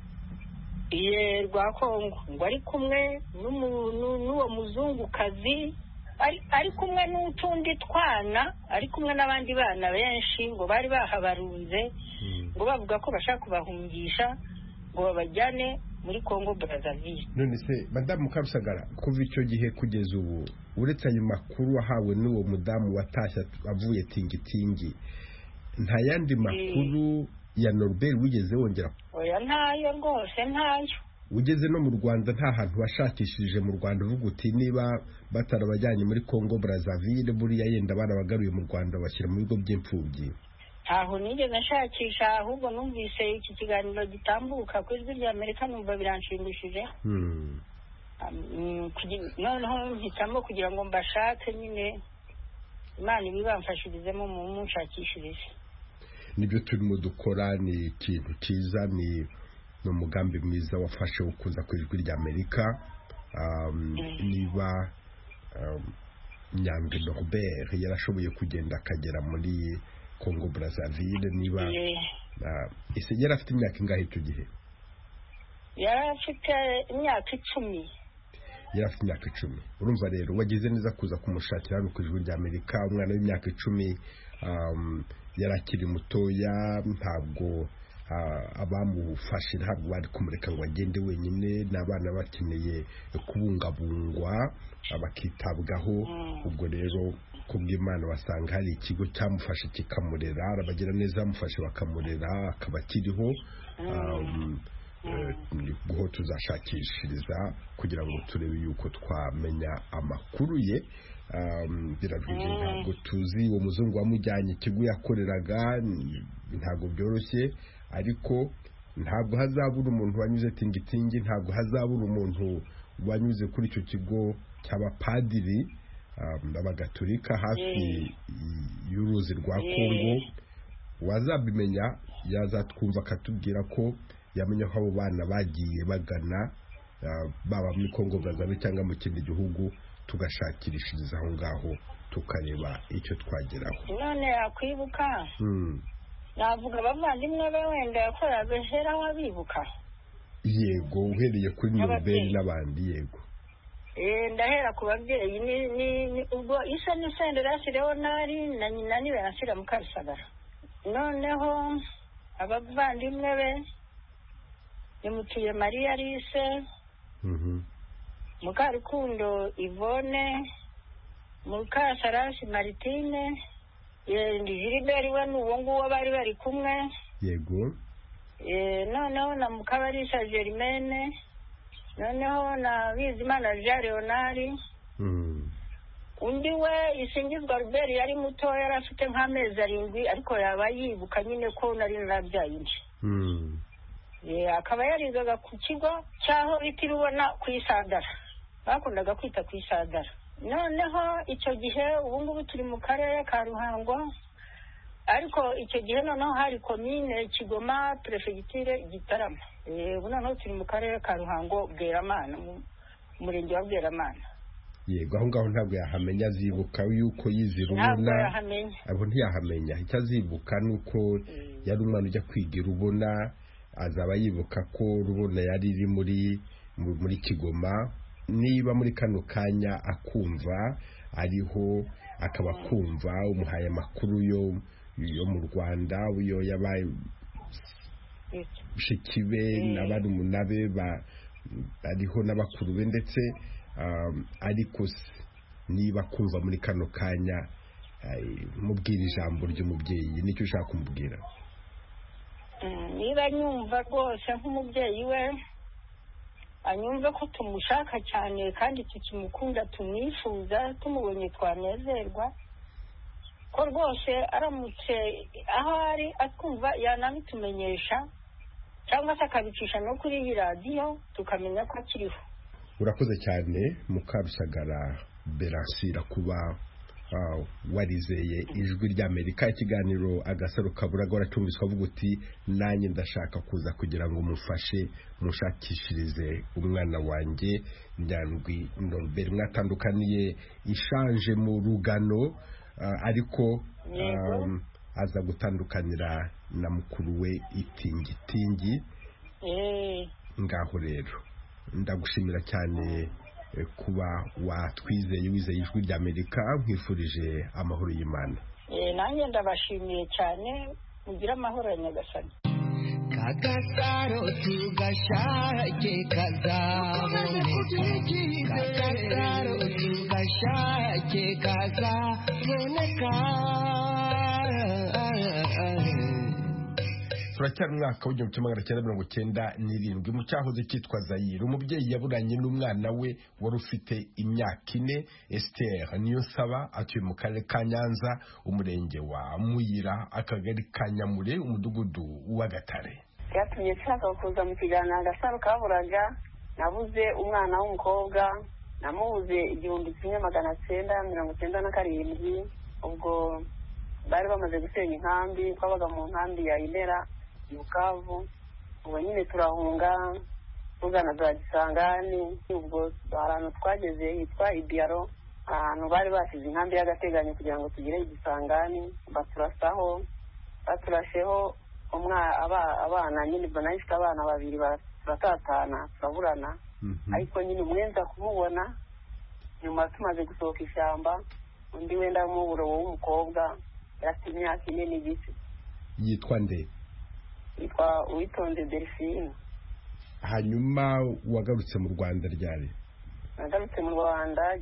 Rwa Kongo ngo ari kumwe n'uwo muzungukazi ari kumwe n'utundi twana ari kumwe n'abandi bana benshi ngo bari bahabarunze ngo bavuga ko bashaka kubahungisha ngo babajyane muri Congo Brazzaville. None se Madamu Karusagara kuva icyo gihe kugeza ubu uretse ayo makuru wahawe n'uwo mudamu watashye avuye tingitingi nta yandi makuru ya Norbert wigeze wongera? Oya ntayo rwose ntayo. Ugeze no mu Rwanda nta hantu washakishije mu Rwanda uvuga uti niba batarabajyanye muri Congo Brazzaville buriya yenda barabagaruye mu Rwanda bashyira mu bigo by'imfubyi? Ntaho nigeze nshakisha ahubwo numvise iki kiganiro gitambuka ku ijwi rya Amerika numva biranshimishije noneho mpitamo kugira ngo mbashake nyine Imana ibibamfashirizemo mu munshakishirize. Nibyo turimo dukora, ni ikintu cyiza, ni umugambi mwiza wafashe ukuza ku ijwi rya Amerika. Niba Nyandwi Norbert yarashoboye kugenda akagera muri Congo Brazzaville, niba ese yari afite imyaka ingahe icyo gihe? Yari afite imyaka 10. Yari afite imyaka 10. Urumva rero wagize neza kuza kumushakira hano ku ijwi rya Amerika. Umwana w'imyaka 10 yarakiri mutoya, ntabwo abamufashe ntabwo bari kumureka ngo agende wenyine. N'abana bakeneye kubungabungwa bakitabwaho. Ubwo rero kubw'Imana wasanga hari ikigo cyamufashe kikamurera, arabagira neza bamufashe bakamurera akaba akiriho. Niho tuzashakishiriza kugira ngo turebe yuko twamenya amakuru ye. Biravuze ntabwo tuzi uwo muzungu wamujyanye ikigo yakoreraga, ntabwo byoroshye, ariko ntabwo hazabura umuntu wanyuze tingitingi, ntabwo hazabura umuntu wanyuze kuri icyo kigo cy'abapadiri abagatolika hafi y'uruzi rwa Kongo. wazabimenya yazatwumva akatubwira ko yamenya ko abo bana bagiye bagana baba muri Kongo Brazzaville cyangwa mu kindi gihugu, tugashakirishiriza aho ngaho tukareba icyo twageraho. none yakwibuka navuga abavandimwe be wenda yakoraga hera wabibuka. Yego, uhereye kuri Norbert n'abandi. Yego, ndahera ku babyeyi ni ubwo isa ni Senderasi Leonari na nyina ni Benasira Mukarusagara. Noneho abavandimwe be Nimutuye Maria Lise, Mukarukundo Yvonne, Mukasarasi Martine, Gilbert we n'uwo nguwo bari bari kumwe. yego. Noneho na Mukabarisa Germaine, noneho na Bizimana Jean Leonari. Undi we Isingizwa Robert yari muto, yari afite nk'amezi 7 ariko yaba yibuka nyine ko nari narabyaye indi. Akaba yarigaga ku kigo cyaho bitirubona ku Isadara, bakundaga kwita ku Isadara. Noneho icyo gihe ubu ngubu turi mu karere ka Ruhango, ariko icyo gihe noneho hari komine Kigoma, prefegiture Gitarama. Ubu noneho turi mu karere ka Ruhango, Bweramana, umurenge wa Bweramana. Yego, aho ngaho ntabwo yahamenya, azibuka yuko yizirubona, abo ntiyahamenya. Icyo azibuka nuko yari umwana ujya kwigira ubona, azaba yibuka ko rubona yari iri muri Kigoma. Niba muri kano kanya akumva ariho, akaba kumva umuhaye amakuru yo mu Rwanda, uyo yabaye shikibe n'abarumuna be ariho n'abakuru be ndetse ariko niba kumva muri kano kanya, mubwira ijambo ry'umubyeyi, nicyo ushaka kumubwira. Niba nyumva rwose nk'umubyeyi we, anyumve ko tumushaka cyane kandi tukimukunda, tumwifuza, tumubonye twanezerwa, ko rwose aramutse aho ari akumva yanabitumenyesha cyangwa se akabicisha no kuri iyi radiyo tukamenya ko akiriho. Urakoze cyane Mukarusagara Beransira kuba warizeye Ijwi ry'Amerika. Ikiganiro Agasaro Kaburaga waratumviswa avuga uti nanjye ndashaka kuza kugira ngo mufashe mushakishirize umwana wanjye Nyandwi Norbert. Mwatandukaniye ishanje mu Rugano, ariko aza gutandukanira na mukuru we Itingitingi. Ngaho rero ndagushimira cyane kuba watwizeye, wizeye Ijwi ry'Amerika. Nkwifurije amahoro y'Imana. Nanjye ndabashimiye cyane, mugira amahoro ya Nyagasani. Kagasaro tugashake kazaboneka, Kagasaro tugashake kazaboneka. Turacyari mwaka w'igihumbi kimwe magana cyenda 1997 mu cyahoze cyitwa Zaire. Umubyeyi yaburanye n'umwana we wari ufite imyaka 4. Esther Niyonsaba atuye mu karere ka Nyanza, umurenge wa Muyira, akagari ka Nyamure, umudugudu wa Gatare. Yatumye nshaka kuza mu kiganiro Agasaro Kaburaga. Nabuze umwana w'umukobwa, namubuze 1997. Ubwo bari bamaze gusenya inkambi, twabaga mu nkambi ya Imera Bukavu. Ubu nyine turahunga tugana za Gisangani. Ubwo ahantu twageze hitwa Ibiaro, ahantu bari basize inkambi y'agateganyo kugira ngo tugire Gisangani. Baturasheho abana nyine banayifite abana 2 baratatana turaburana. Ariko nyine umwenza kumubona nyuma tumaze gusohoka ishyamba. Undi wenda muburo w'umukobwa afite imyaka 4 n'igice. Yitwa nde? Yitwa Uwitonze Delphine. Hanyuma wagarutse mu Rwanda ryari? Nagarutse mu Rwanda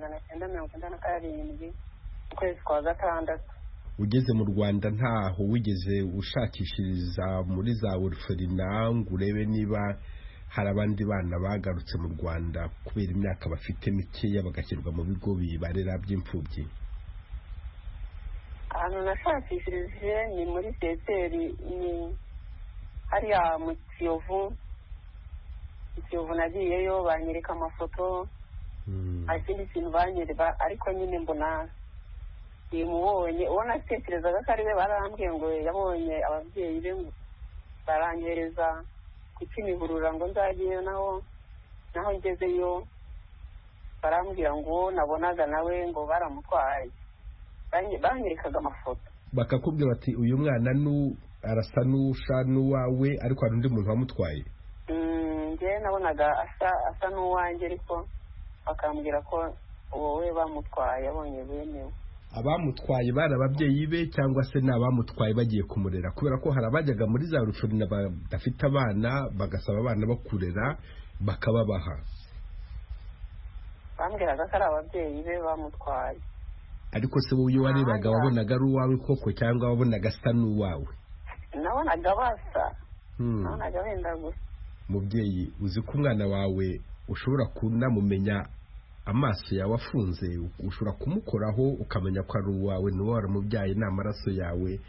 1997 ukwezi kwa gatandatu. Ugeze mu Rwanda ntaho wigeze ushakishiriza muri za orphelinat ngo urebe niba hari abandi bana bagarutse mu Rwanda kubera imyaka bafite mikeya bagashyirwa mu bigo bibarera by'imfubyi? Ahantu nashakishirije ni muri Teteri, ni hariya mu Kiyovu. Nagiyeyo banyereka amafoto, ikindi kintu banyereka, ariko nyine mbona mubonye ubona atekerezaga ko ari we, barambwiye ngo yabonye ababyeyi be baranyohereza ku Kimihurura ngo nzagiyeyo, naho ngezeyo barambwira ngo nabonaga nawe ngo baramutwaye, banyerekaga amafoto bakakubwira bati uyu mwana arasa n'usha n'uwawe ariko hari undi muntu wamutwaye. njye nabonaga asa n'uwanjye, ariko bakambwira ko wowe bamutwaye abonye bemewe. Abamutwaye bari ababyeyi be cyangwa se ni abamutwaye bagiye kumurera? Kubera ko hari abajyaga muri za rushorina badafite abana bagasaba abana bo kurera bakababaha. Bambwiraga ko ari ababyeyi be bamutwaye. Ariko se wowe iyo warebaga wabonaga ari uwawe koko cyangwa wabonaga asa n'uwawe? Nabonaga basa, nabonaga benda gusa. Mubyeyi, uzi ko umwana wawe ushobora kunamumenya amaso yawe afunze, ushobora kumukoraho ukamenya ko ari uwawe, niwe waramubyaye, ni amaraso yawe.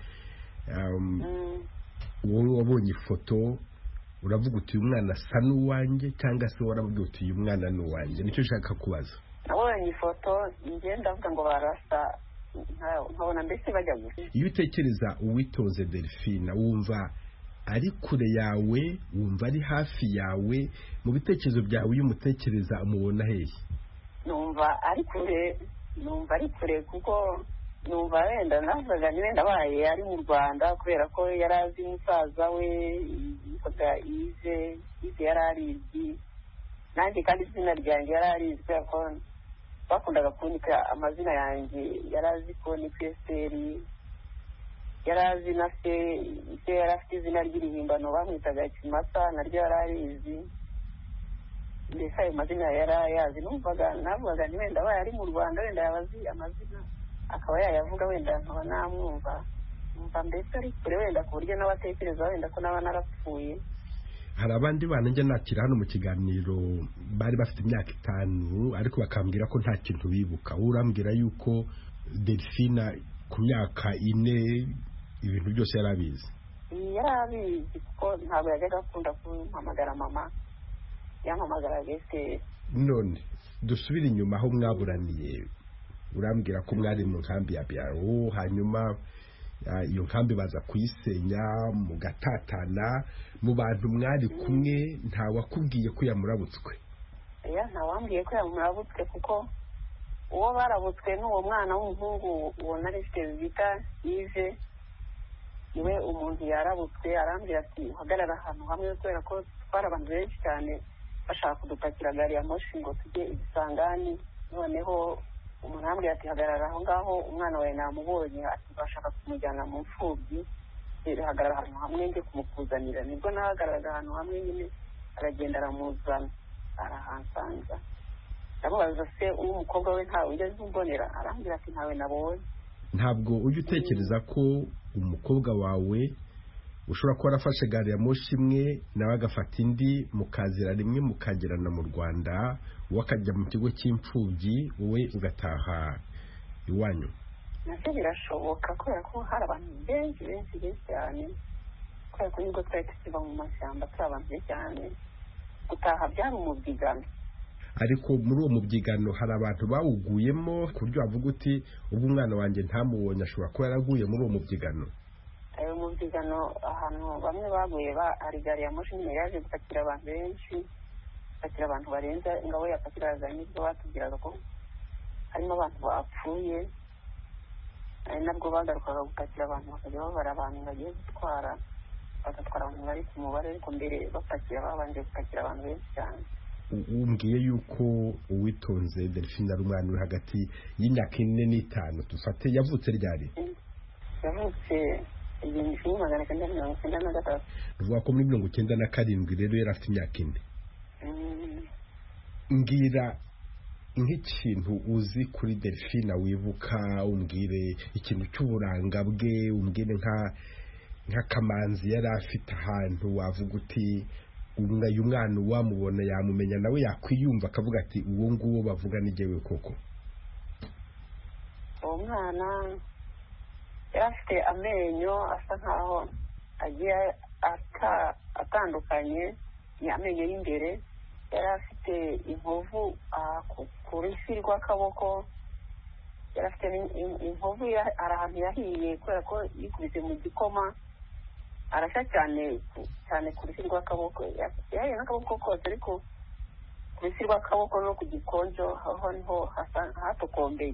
Wowe wabonye ifoto uravuga uti uyu mwana asa n'uwanjye, cyangwa se waravuga uti uyu mwana ni uwanjye? Nicyo ushaka kubaza. Nabonye ifoto ngenda avuga ngo barasa, nkabona mbese bajya gusa. Iyo utekereza Uwitonze Delphine, wumva ari kure yawe, wumva ari hafi yawe? Mu bitekerezo byawe iyo umutekereza umubona hehe? Numva ari kure kuko numva wenda navuga ni wenda abaye ari mu Rwanda, kubera ko yari azi musaza we yitwaga Ize yari arizi, nanjye kandi izina ryanjye yari arizi, kubera ko bakundaga kunika amazina yanjye, yari azi ko ni Kweseri, yari azi na se yari afite izina ry'irihimbano bamwitaga Kimasa, naryo yari arizi. Mbese ayo mazina yari ayazi. Navugaga ni wenda abaye ari mu Rwanda, wenda yabazi amazina akaba yayavuga, wenda nkaba namwumva, numva mbese ari kure wenda ku buryo n'abatekereza wenda ko naba narapfuye. Hari abandi bana njya nakira hano mu kiganiro bari bafite imyaka 5 ariko bakambwira ko nta kintu bibuka. Urambwira yuko Delphine ku myaka 4 ibintu byose yari abizi. Yari abizi kuko ntabwo yajyaga akunda kumpamagara mama, yampamagara gese. None dusubire inyuma aho mwaburaniye. Urambwira ko mwari mu nkambi ya Byaro, hanyuma iyo nkambi baza kuyisenya mugatatana. Mu bantu mwari kumwe nta wakubwiye ko yamurabutswe? Nta wambwiye ko yamurabutswe, kuko uwo barabutswe n'uwo mwana w'umuhungu uwo nari mfite bita Ive, niwe umuntu yarabutswe. Arambwira ati uhagarara ahantu hamwe, kubera ko twari abantu benshi cyane bashaka kudupakira gari ya moshi ngo tujye Igisangani. Noneho umuntu arambwira ati hagarara aho ngaho, umwana wawe namubonye, ati bashaka kumujyana mu mfubyi, hagarara ahantu hamwe njye kumukuzanira. Nibwo nahagararaga ahantu hamwe nyine, aragenda aramuzana arahansanga. Ndamubaza se umukobwa we ntawe ugeze umbonera? Arambwira ati ntawe nabonye. Ntabwo ujya utekereza ko umukobwa wawe ushobora kuba arafashe gari ya moshi imwe nawe agafata indi, mukazira rimwe mukagerana mu Rwanda, uwo akajya mu kigo cy'imfubyi wowe ugataha iwanyu? Nabyo birashoboka, kubera ko hari abantu benshi cyane, kubera ko nibwo twari tukiva mu mashyamba turi abantu benshi cyane. Gutaha byari umubyigano. Ariko muri uwo mubyigano hari abantu bawuguyemo ku buryo wavuga uti ubu umwana wanjye ntamubonye ashobora kuba yaraguye muri uwo mubyigano? Ayo mubyigano ahantu bamwe baguye, hari gari ya moshi nyine yaje gupakira abantu benshi, gupakira abantu barenze ingabo yapakiraga. Nibwo batubwiraga ko harimo abantu bapfuye, ari nabwo bagarukaga gupakira abantu, bakajya babara abantu bagiye gutwara, bagatwara abantu bari ku mubare, ariko mbere bapakira babanje gupakira abantu benshi cyane. Umbwiye yuko Uwitonze Delphine ari umwana uri hagati y'imyaka 4 n'5. Dufate yavutse ryari? Yavutse 1993. Uvuga ko muri 1997 rero yari afite imyaka 4. Mbwira nk'ikintu uzi kuri Delphine wibuka, umbwire ikintu cy'uburanga bwe, umbwire nka kamanzi yari afite ahantu wavuga uti uyu mwana wamubona yamumenya nawe yakwiyumva akavuga ati uwo nguwo bavuga ni jyewe koko. Uwo mwana yari afite amenyo asa nkaho agiye atandukanye, ni amenyo y'imbere. Yari afite inkovu ku rufi rw'akaboko, yari afite inkovu hari ahantu yahiye kubera ko yikubise mu gikoma arashya cyane cyane ku rusi rw'akaboko, yahiye n'akaboko kose, ariko ku rusi rw'akaboko no ku gikonjo aho niho hatokombeye.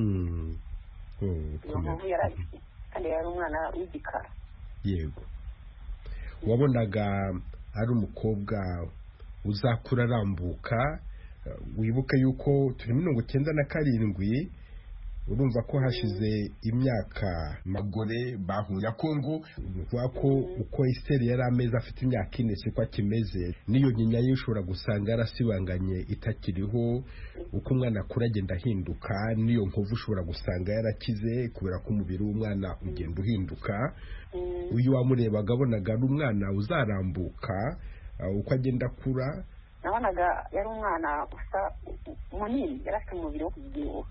Iyo nkovu yari afite kandi yari umwana w'igikara. Yego, wabonaga ari umukobwa uzakura arambuka. Wibuke yuko turi 97, urumva ko hashize imyaka magore bahura Kongo, uvuga ko uko Esteri yari ameze afite imyaka 4 siko akimeze, niyo nyinya yishobora gusanga yarasibanganye itakiriho, uko umwana akura agenda ahinduka, niyo nkovu ushobora gusanga yarakize kubera ko umubiri w'umwana ugenda uhinduka. Uyu wamurebaga abonaga ari umwana uzarambuka uko agenda akura. Nabonaga yari umwana usa munini, yari afite umubiri wo kubyibuha.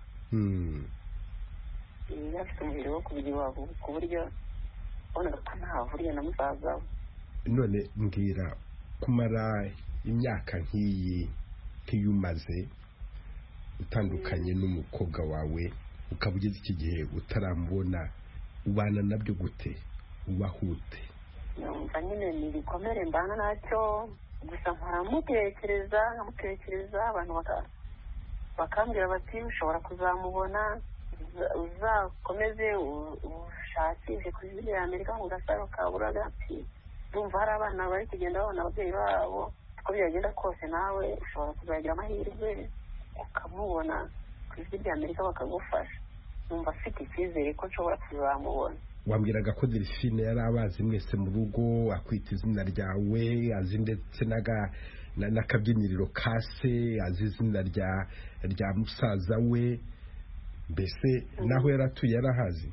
Yari afite umubiri wo kubyibuha ku buryo wabonaga ko ntahuriye na musaza we. None mbwira, kumara imyaka nk'iyi umaze utandukanye n'umukobwa wawe, ukaba ugeze iki gihe utaramubona, ubana nabyo gute? Ubahute? Numva nyine ni ibikomere mbana nacyo, gusa nkaramutekereza abantu bakambwira bati ushobora kuzamubona, uzakomeze ushakishe ku ijwi rya Amerika mu Gasaro ka Buraga. Ndumva hari abana bari kugenda babona ababyeyi babo, uko byagenda kose nawe ushobora kuzagira amahirwe ukamubona ku ijwi rya Amerika bakagufasha. Numva afite icyizere ko nshobora kuzamubona. Wambwiraga ko Delphine yari abazi mwese mu rugo, akwita izina ryawe, azi ndetse n'akabyiniriro kase, azi izina rya musaza we, mbese naho yaratuye yarahazi?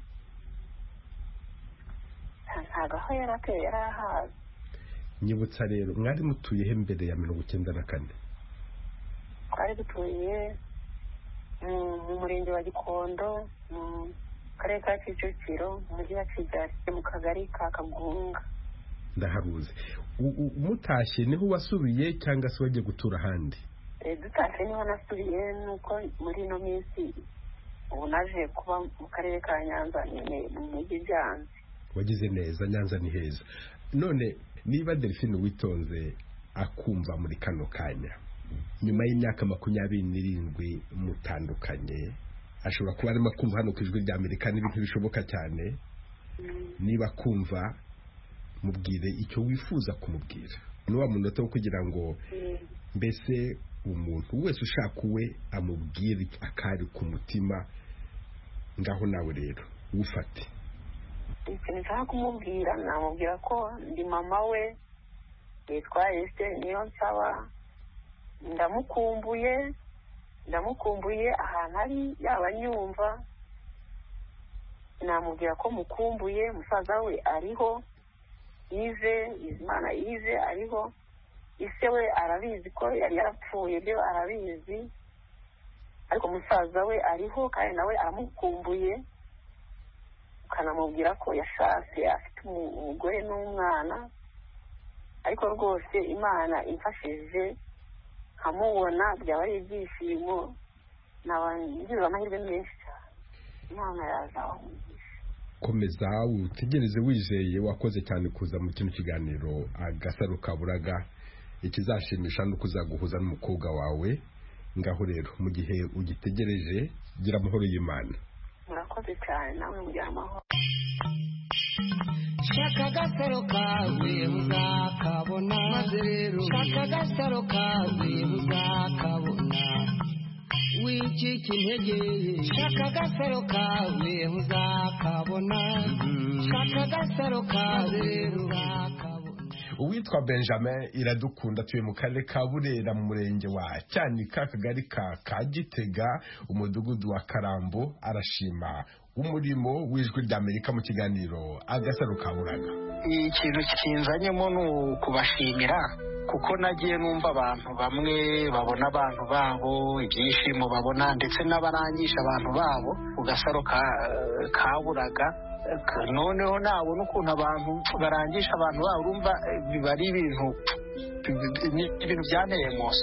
Ntabwo aho yaratuye yarahazi. Nyibutsa rero, mwari mutuye he mbere ya 94? Twari dutuye mu murenge wa Gikondo, mu karere ka Kicukiro, mu mujyi wa Kigali, mu kagari ka Kagunga. Ndaharuze. Mutashye niho wasubiye cyangwa se wagiye gutura ahandi? Dutashye niho nasubiye, nuko muri ino minsi ubu naje kuba mu karere ka Nyanza, nyine mu mujyi Byanze. Wagize neza, Nyanza ni heza. None niba Delphine witonze akumva muri kano kanya, nyuma y'imyaka 27 mutandukanye, ashobora kuba arimo kumva hano ku ijwi rya Amerika, n'ibintu bishoboka cyane. Niba kumva, mubwire icyo wifuza kumubwira. Ni wa munota wo kugira ngo mbese umuntu wese ushaka uwe amubwire akari ku mutima. Ngaho nawe rero ufate. Ikintu nshaka kumubwira, namubwira ko ndi mama we, yitwa Esther Niyonsaba. Ndamukumbuye ahantu ari, yaba nyumva. Namubwira ko mukumbuye, musaza we ariho, Imana Yves ariho, ise we arabizi ko yari yarapfuye, byo arabizi, ariko musaza we ariho kandi nawe aramukumbuye. Ukanamubwira ko yashatse, afite umugore n'umwana, ariko rwose Imana imfashije nkamubona byaba ari ibyishimo, nabangize amahirwe menshi cyane. Imana yazamugisha. Komeza utegereze wizeye. Wakoze cyane kuza mu kino kiganiro Agasaro ka Buraga. Ikizashimisha no kuzaguhuza n'umukobwa wawe. Ngaho rero mu gihe ugitegereje, gira amahoro y'Imana. Murakoze cyane, nawe mugira amahoro. Shaka Agasaro kawe uzakabona, maze rero shaka Agasaro kawe uzakabona, wicika intege. Shaka Agasaro kawe uzakabona, shaka Agasaro kawe uzakabona. Uwitwa Benjamin Iradukunda atuye mu karere ka Burera, mu murenge wa Cyanika, akagari ka Gitega, umudugudu wa Karambo. Arashima umurimo w'ijwi rya Amerika mu kiganiro Agasaro ka Buraga. Ikintu kinzanyemo ni ukubashimira, kuko nagiye numva abantu bamwe babona abantu babo, ibyishimo babona, ndetse n'abarangisha abantu babo ku Gasaro ka Buraga. Noneho nabona ukuntu abantu barangisha abantu babo, urumva biba ari ibintu byanteye emosiyo.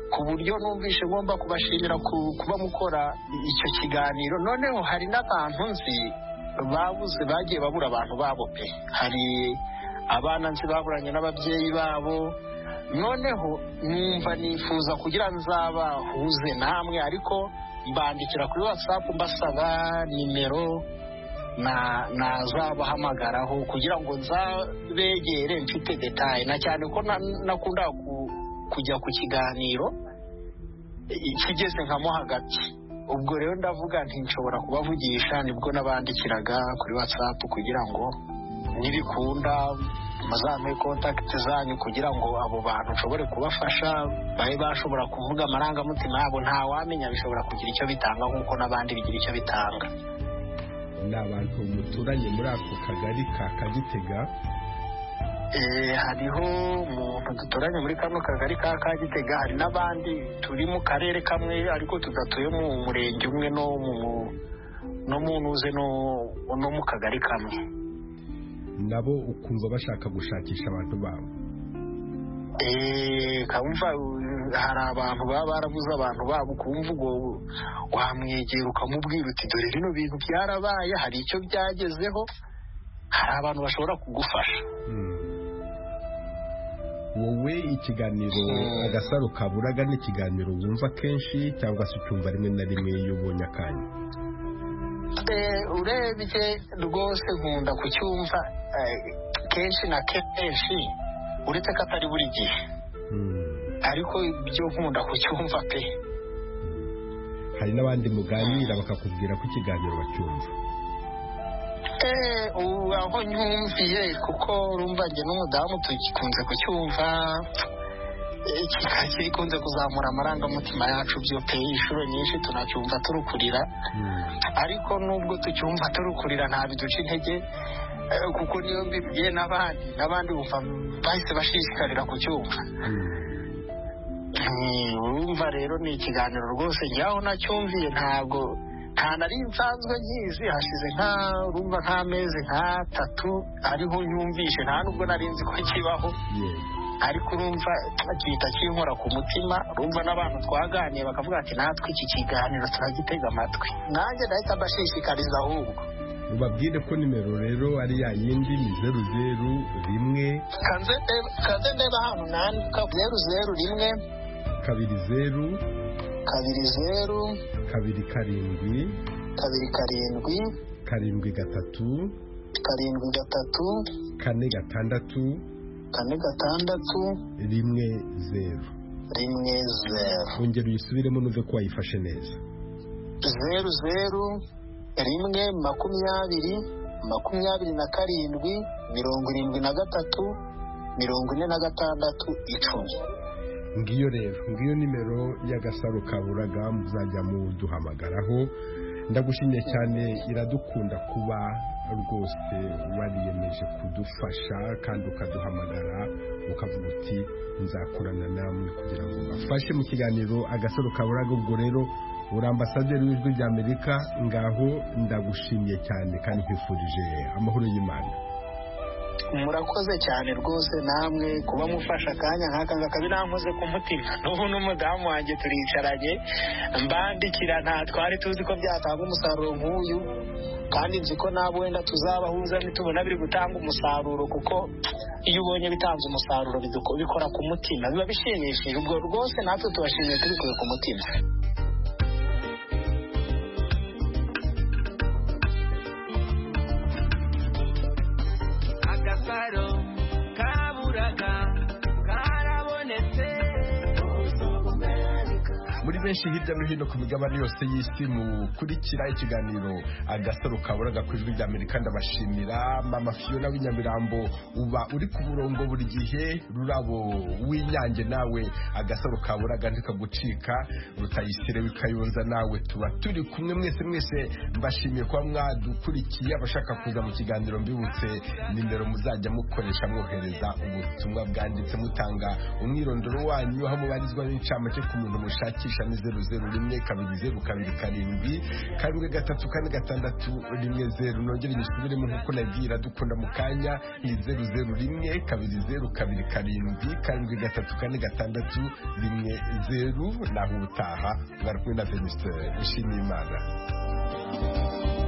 ku buryo numvishe ngomba kubashimira kuba mukora icyo kiganiro. Noneho hari n'abantu nzi bagiye babura abantu babo pe, hari abana nzi baburanye n'ababyeyi babo, noneho numva nifuza kugira nzabahuze namwe, ariko mbandikira kuri WhatsApp mbasaba nimero nazabahamagaraho kugira ngo nzabegere mfite detaye, na cyane ko nakunda kujya ku kiganiro kigeze nkamo hagati. Ubwo rero ndavuga nti nshobora kubavugisha, nibwo nabandikiraga kuri WhatsApp kugira ngo nibikunda muzampe kontakiti zanyu kugira ngo abo bantu nshobore kubafasha babe bashobora kuvuga amarangamutima yabo. Ntawamenya, bishobora kugira icyo bitanga nk'uko n'abandi bigira icyo bitanga. Ni abantu muturanye muri ako kagari ka Kagitega? Hariho umuntu duturanye muri kano kagari ka Kagitega, hari n'abandi turi mu karere kamwe ariko tudatuye mu murenge umwe no mu ntuze no mu kagari kamwe. Nabo ukumva bashaka gushakisha abantu babo? Kamva hari abantu baba barabuze abantu babo, kumva ubwo wamwegera ukamubwira uti dore bino bintu byarabaye, hari icyo byagezeho, hari abantu bashobora kugufasha. Wowe ikiganiro Agasaro Kaburaga ni ikiganiro wumva kenshi cyangwa se ucyumva rimwe na rimwe iyo ubonye akanya? Urebye rwose nkunda kucyumva kenshi na kenshi, uretse ko atari buri gihe, ariko ibyo nkunda kucyumva pe. Hari n'abandi muganira bakakubwira ko ikiganiro bacyumva? Aho nyumviye, kuko urumva njye n'umudamu tugikunze kucyumva, kikunze kuzamura amarangamutima yacu byo pe. Inshuro nyinshi tunacyumva turukurira, ariko nubwo tucyumva turukurira ntabiduca intege, kuko niyo mbibwiye n'abandi bumva bahise bashishikarira kucyumva. Urumva rero ni ikiganiro rwose njyaho nacyumviye nta nari nsanzwe nkizi, hashize urumva nk'amezi nk'atatu ariho nyumvishe, nta nubwo nari nzi ko kibaho, ariko urumva gihita kinkora ku mutima. Urumva n'abantu twaganiye bakavuga ati natwe iki kiganiro turagitega amatwi, nanjye ndahita mbashishikariza. Ahubwo ubabwire ko nimero rero ari ya yindi, ni 001 kanze ndeba hano nandika 001 20 20 kabiri karindwi 73 4 6 10 ongera uyisubiremo numve ko wayifashe neza. 00 1 20 27 73 46 10. Ngiyo rero, ngiyo nimero y'Agasaro Kaburaga muzajya muduhamagaraho. Ndagushimye cyane, iradukunda kuba rwose wariyemeje kudufasha kandi ukaduhamagara ukavuga uti nzakorana namwe kugira ngo bafashe mu kiganiro Agasaro Kaburaga. Ubwo rero uri ambasaderi w'Ijwi ry'Amerika, ngaho ndagushimye cyane kandi nkwifurije amahoro y'Imana. Murakoze cyane rwose namwe kuba mufasha akanya nk'aka ngaka, birankoze ku mutima. N'ubu n'umudamu wanjye turicaranye mbandikira, nta twari tuzi ko byatanga umusaruro nk'uyu, kandi nzi ko nabo wenda tuzabahuza nitubona biri gutanga umusaruro, kuko iyo ubonye bitanze umusaruro bikora ku mutima, biba bishimishije. Ubwo rwose natwe tubashimiye tubikuye ku mutima. Agasaro Kaburaga karabonetse. Muri benshi hirya no hino ku migabane yose y'isi mukurikira ikiganiro Agasaro Kaburaga ku Ijwi ry'Amerika, ndabashimira. Mama Fiona w'inyamirambo uba uri ku murongo buri gihe, Rurabo w'Inyange nawe Agasaro Kaburaga ntikagucika, Rutayisire w'Ikayonza nawe tuba turi kumwe. Mwese mbashimiye kuba mwadukurikiye. Abashaka kuza mu kiganiro mbibutse nimero muzajya mukoresha mwohereza ubutumwa bwanditse mutanga umwirondoro wanyu, aho mubarizwa n'incamake ku muntu mushakisha ni 00122 karindwi gatatu kane gatandatu rimwe 0 nongere nyisubiremo nkuko nabwira dukunda mu kanya ni 00122 karindwi gatatu kane gatandatu rimwe 0 naho utaha bari kumwe na Venuste Ushimiyimana.